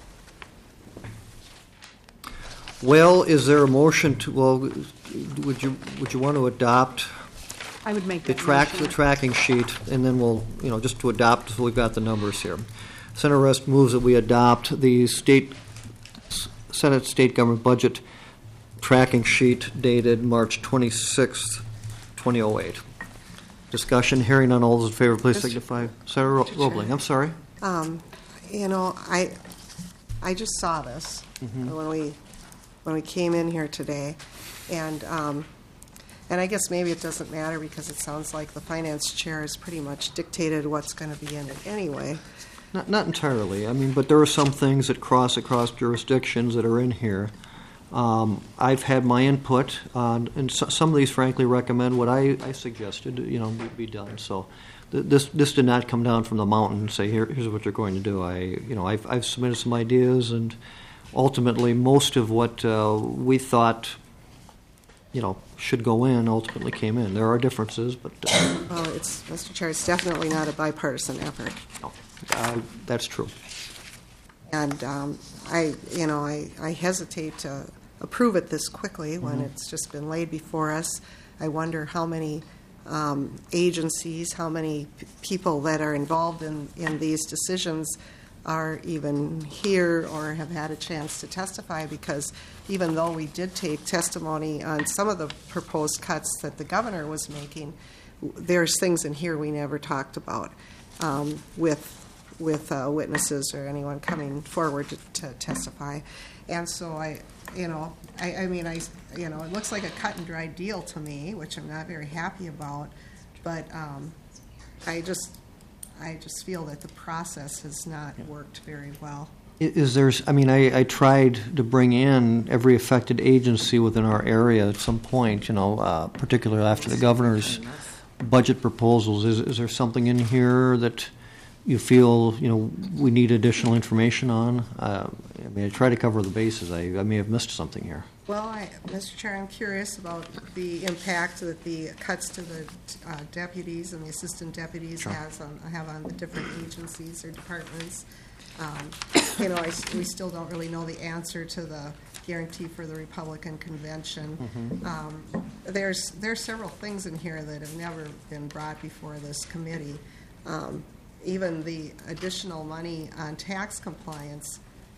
Well, is there a motion to, well, would you, would you want to adopt I would make the that track, motion. the tracking sheet, and then we'll, you know, just to adopt, so we've got the numbers here. Senator Rest moves that we adopt the state, Senate State Government Budget Tracking Sheet dated March twenty-sixth, twenty oh eight. Discussion, hearing on all those in favor, please Mister signify. Senator Ro- Roebling, I'm sorry. Um, you know, I, I just saw this Mhm. when we, when we came in here today, and, um, and I guess maybe it doesn't matter because it sounds like the finance chair has pretty much dictated what's going to be in it anyway. Not, not entirely. I mean, but there are some things that cross across jurisdictions that are in here. Um, I've had my input on, and so, some of these frankly recommend what I, I suggested, you know, be, be done. So, th- this, this did not come down from the mountain and say, here, here's what you're going to do. I, you know, I've, I've submitted some ideas, and ultimately, most of what uh, we thought, you know, should go in ultimately came in. There are differences, but uh, Well, it's, Mister Chair, it's definitely not a bipartisan effort. no, uh, that's true. And um, I, you know, I, I hesitate to approve it this quickly when Mhm. it's just been laid before us. I wonder how many um, agencies, how many p- people that are involved in, in these decisions are even here or have had a chance to testify, because even though we did take testimony on some of the proposed cuts that the governor was making, w- there's things in here we never talked about um, with with uh, witnesses or anyone coming forward to, to testify. And so I, you know, I, I mean, I, you know, it looks like a cut and dry deal to me, which I'm not very happy about, but um, I just, I just feel that the process has not worked very well. I- Is there, I mean, I, I tried to bring in every affected agency within our area at some point, you know, uh, particularly after the governor's budget proposals. Is, is there something in here that you feel, you know, we need additional information on? Uh, I mean, I try to cover the bases. I, I may have missed something here. Well, I, Mister Chair, I'm curious about the impact that the cuts to the uh, deputies and the assistant deputies Sure. has on, have on the different agencies or departments. Um, you know, I s we still don't really know the answer to the guarantee for the Republican convention. Mhm. Um, there's there's several things in here that have never been brought before this committee. Um, even the additional money on tax compliance,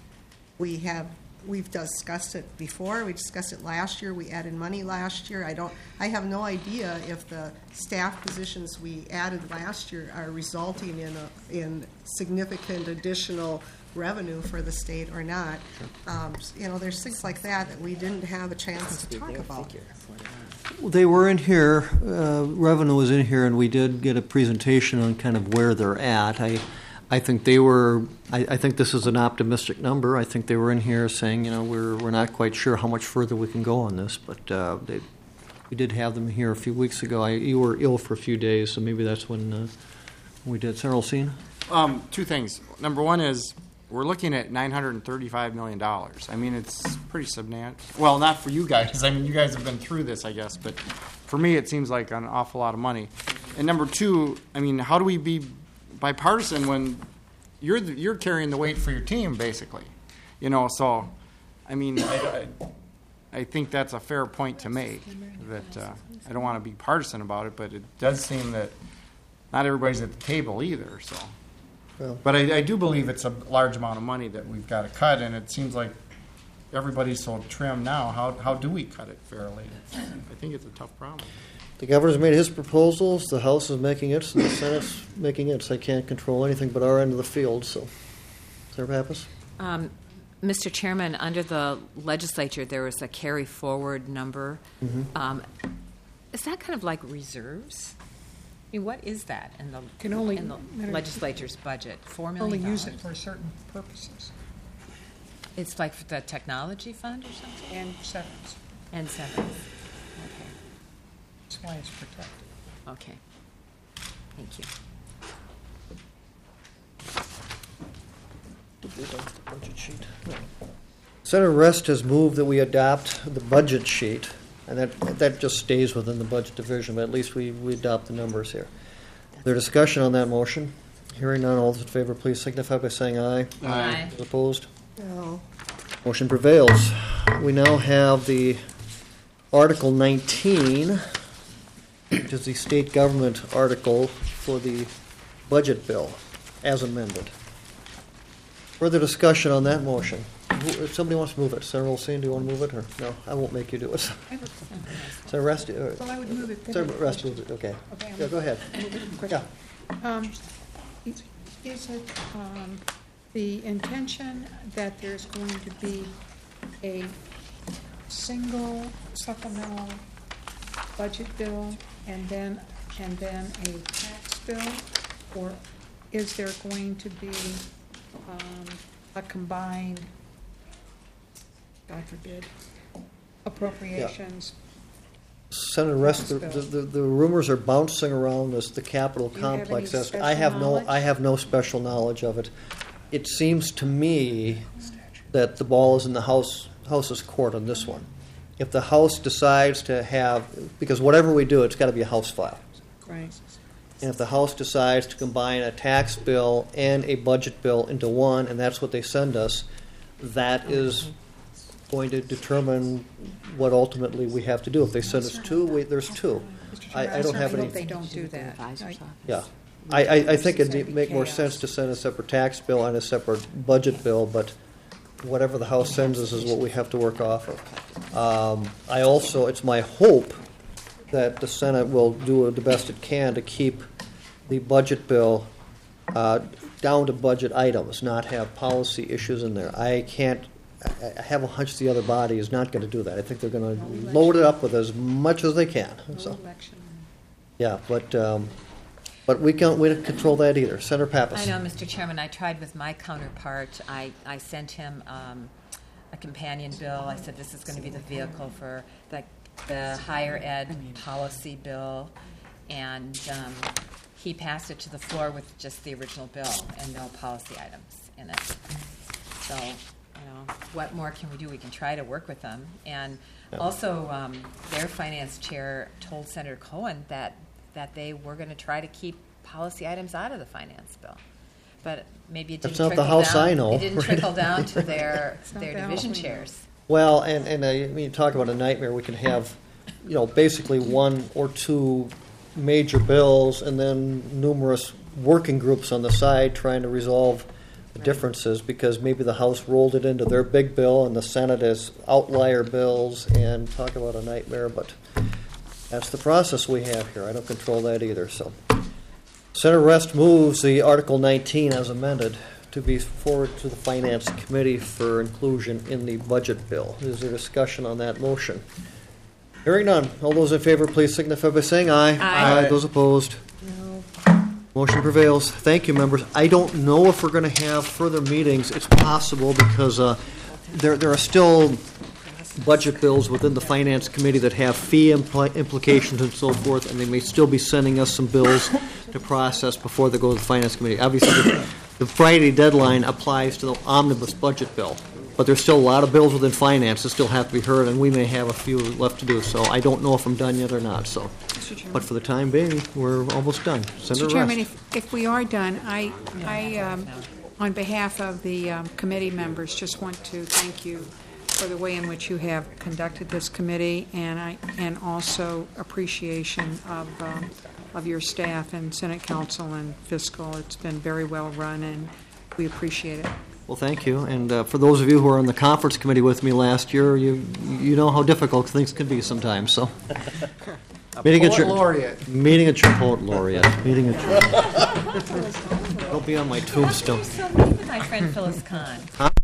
we have, we've discussed it before, we discussed it last year, we added money last year. I don't, I have no idea if the staff positions we added last year are resulting in a, in significant additional revenue for the state or not. Um, you know, there's things like that that we didn't have a chance to talk about. They were in here, uh, revenue was in here, and we did get a presentation on kind of where they're at. I, I think they were, I, I think this is an optimistic number. I think they were in here saying, you know, we're, we're not quite sure how much further we can go on this, but uh, they, we did have them here a few weeks ago. I, you were ill for a few days, so maybe that's when uh, we did. Senator Scene? Um, two things. Number one is, we're looking at nine hundred thirty-five million dollars. I mean, it's pretty substantial. Well, not for you guys. I mean, you guys have been through this, I guess. But for me, it seems like an awful lot of money. And number two, I mean, how do we be bipartisan when you're the, you're carrying the weight for your team, basically? You know, so, I mean, I, I, I think that's a fair point to make. That uh, I don't want to be partisan about it, but it does seem that not everybody's at the table either, so. Well, But I, I do believe it's a large amount of money that we've got to cut, and it seems like everybody's so trim now. How, how do we cut it fairly? It's, I think it's a tough problem. The governor's made his proposals, the House is making its, and the Senate's making its. I can't control anything but our end of the field, so. Sarah Pappas? Um, Mister Chairman, under the legislature, there was a carry forward number. Mhm. Um, is that kind of like reserves? I mean, what is that in the, Can only- in the legislature's budget? Four million Only dollars? use it for certain purposes. It's like for the technology fund or something? And severance. And severance. Okay. That's why it's protected. Okay. Thank you. Budget sheet. Senator Rest has moved that we adopt the budget sheet, and that, that just stays within the budget division, but at least we, we adopt the numbers here. There discussion on that motion? Hearing none, all those in favor, please signify by saying aye. Aye. Those opposed? No. Motion prevails. We now have the Article nineteen, which is the state government article for the budget bill, as amended. Further discussion on that motion? Who- If somebody wants to move it, Senator Olsen, do you want to move it, or, no, I won't make you do it. Senator Rest, uh, Well, I would move it. Senator Rest moves it, okay. Okay, I'm- Yeah, go ahead. Yeah. Um, is is it um, the intention that there's going to be a single supplemental budget bill and then, and then a tax bill? Or is there going to be um, a combined, God forbid, appropriations Senator Rest, the, the, the rumors are bouncing around as the Capitol Do you have complex. any As- I special have no, knowledge? I have no special knowledge of it. It seems to me that the ball is in the House, House's court on this one. If the House decides to have, because whatever we do, it's got to be a House file. Right. And if the House decides to combine a tax bill and a budget bill into one, and that's what they send us, that is going to determine what ultimately we have to do. If they send us two, we, there's two. I, I don't have any. hope they don't do that. I- Yeah. I, I, I think it'd make more sense to send a separate tax bill and a separate budget bill, but whatever the House sends us is what we have to work off of. Um, I also, it's my hope that the Senate will do the best it can to keep the budget bill uh, down to budget items, not have policy issues in there. I can't, I I have a hunch the other body is not going to do that. I think they're going to load it up with as much as they can. So, yeah, but um, but we can't we don't control that either. Senator Pappas. I know, Mister Chairman, I tried with my counterpart. I, I sent him um, a companion bill. I said this is going to be the vehicle for the, the higher ed policy bill. And um, he passed it to the floor with just the original bill and no policy items in it. So, you know, what more can we do? We can try to work with them. And also, um, their finance chair told Senator Cohen that that they were going to try to keep policy items out of the finance bill. But maybe it didn't That's not the trickle House down. I know. It didn't trickle down to their It's not their the House division we know. chairs. Well, and, and uh, I mean, talk about a nightmare. We can have, you know, basically one or two major bills and then numerous working groups on the side trying to resolve the differences because maybe the House rolled it into their big bill and the Senate is outlier bills, and talk about a nightmare, but that's the process we have here. I don't control that either. So, Senator Rest moves the Article nineteen as amended to be forwarded to the Finance Committee for inclusion in the budget bill. Is there discussion on that motion? Hearing none. All those in favor, please signify by saying aye. Aye. Those opposed? No. Motion prevails. Thank you, members. I don't know if we're going to have further meetings. It's possible because uh, there there are still budget bills within the Finance Committee that have fee impli- implications and so forth, and they may still be sending us some bills to process before they go to the Finance Committee. Obviously, the, the Friday deadline applies to the omnibus budget bill, but there's still a lot of bills within finance that still have to be heard, and we may have a few left to do. So I don't know if I'm done yet or not. So, but for the time being, we're almost done. Senator Mister Chairman, Rest. if, if we are done, I, I, um, on behalf of the um, committee members, just want to thank you for the way in which you have conducted this committee, and I, and also appreciation of, um, of your staff and Senate Council and Fiscal. It's been very well run, and we appreciate it. Well, thank you. And uh, for those of you who were on the conference committee with me last year, you you know how difficult things can be sometimes. So, meeting poet adjourned. laureate. Meeting adjourned. Poet laureate. Meeting adjourned. Don't be on my tombstone. So meet with my friend Phyllis Kahn. Huh?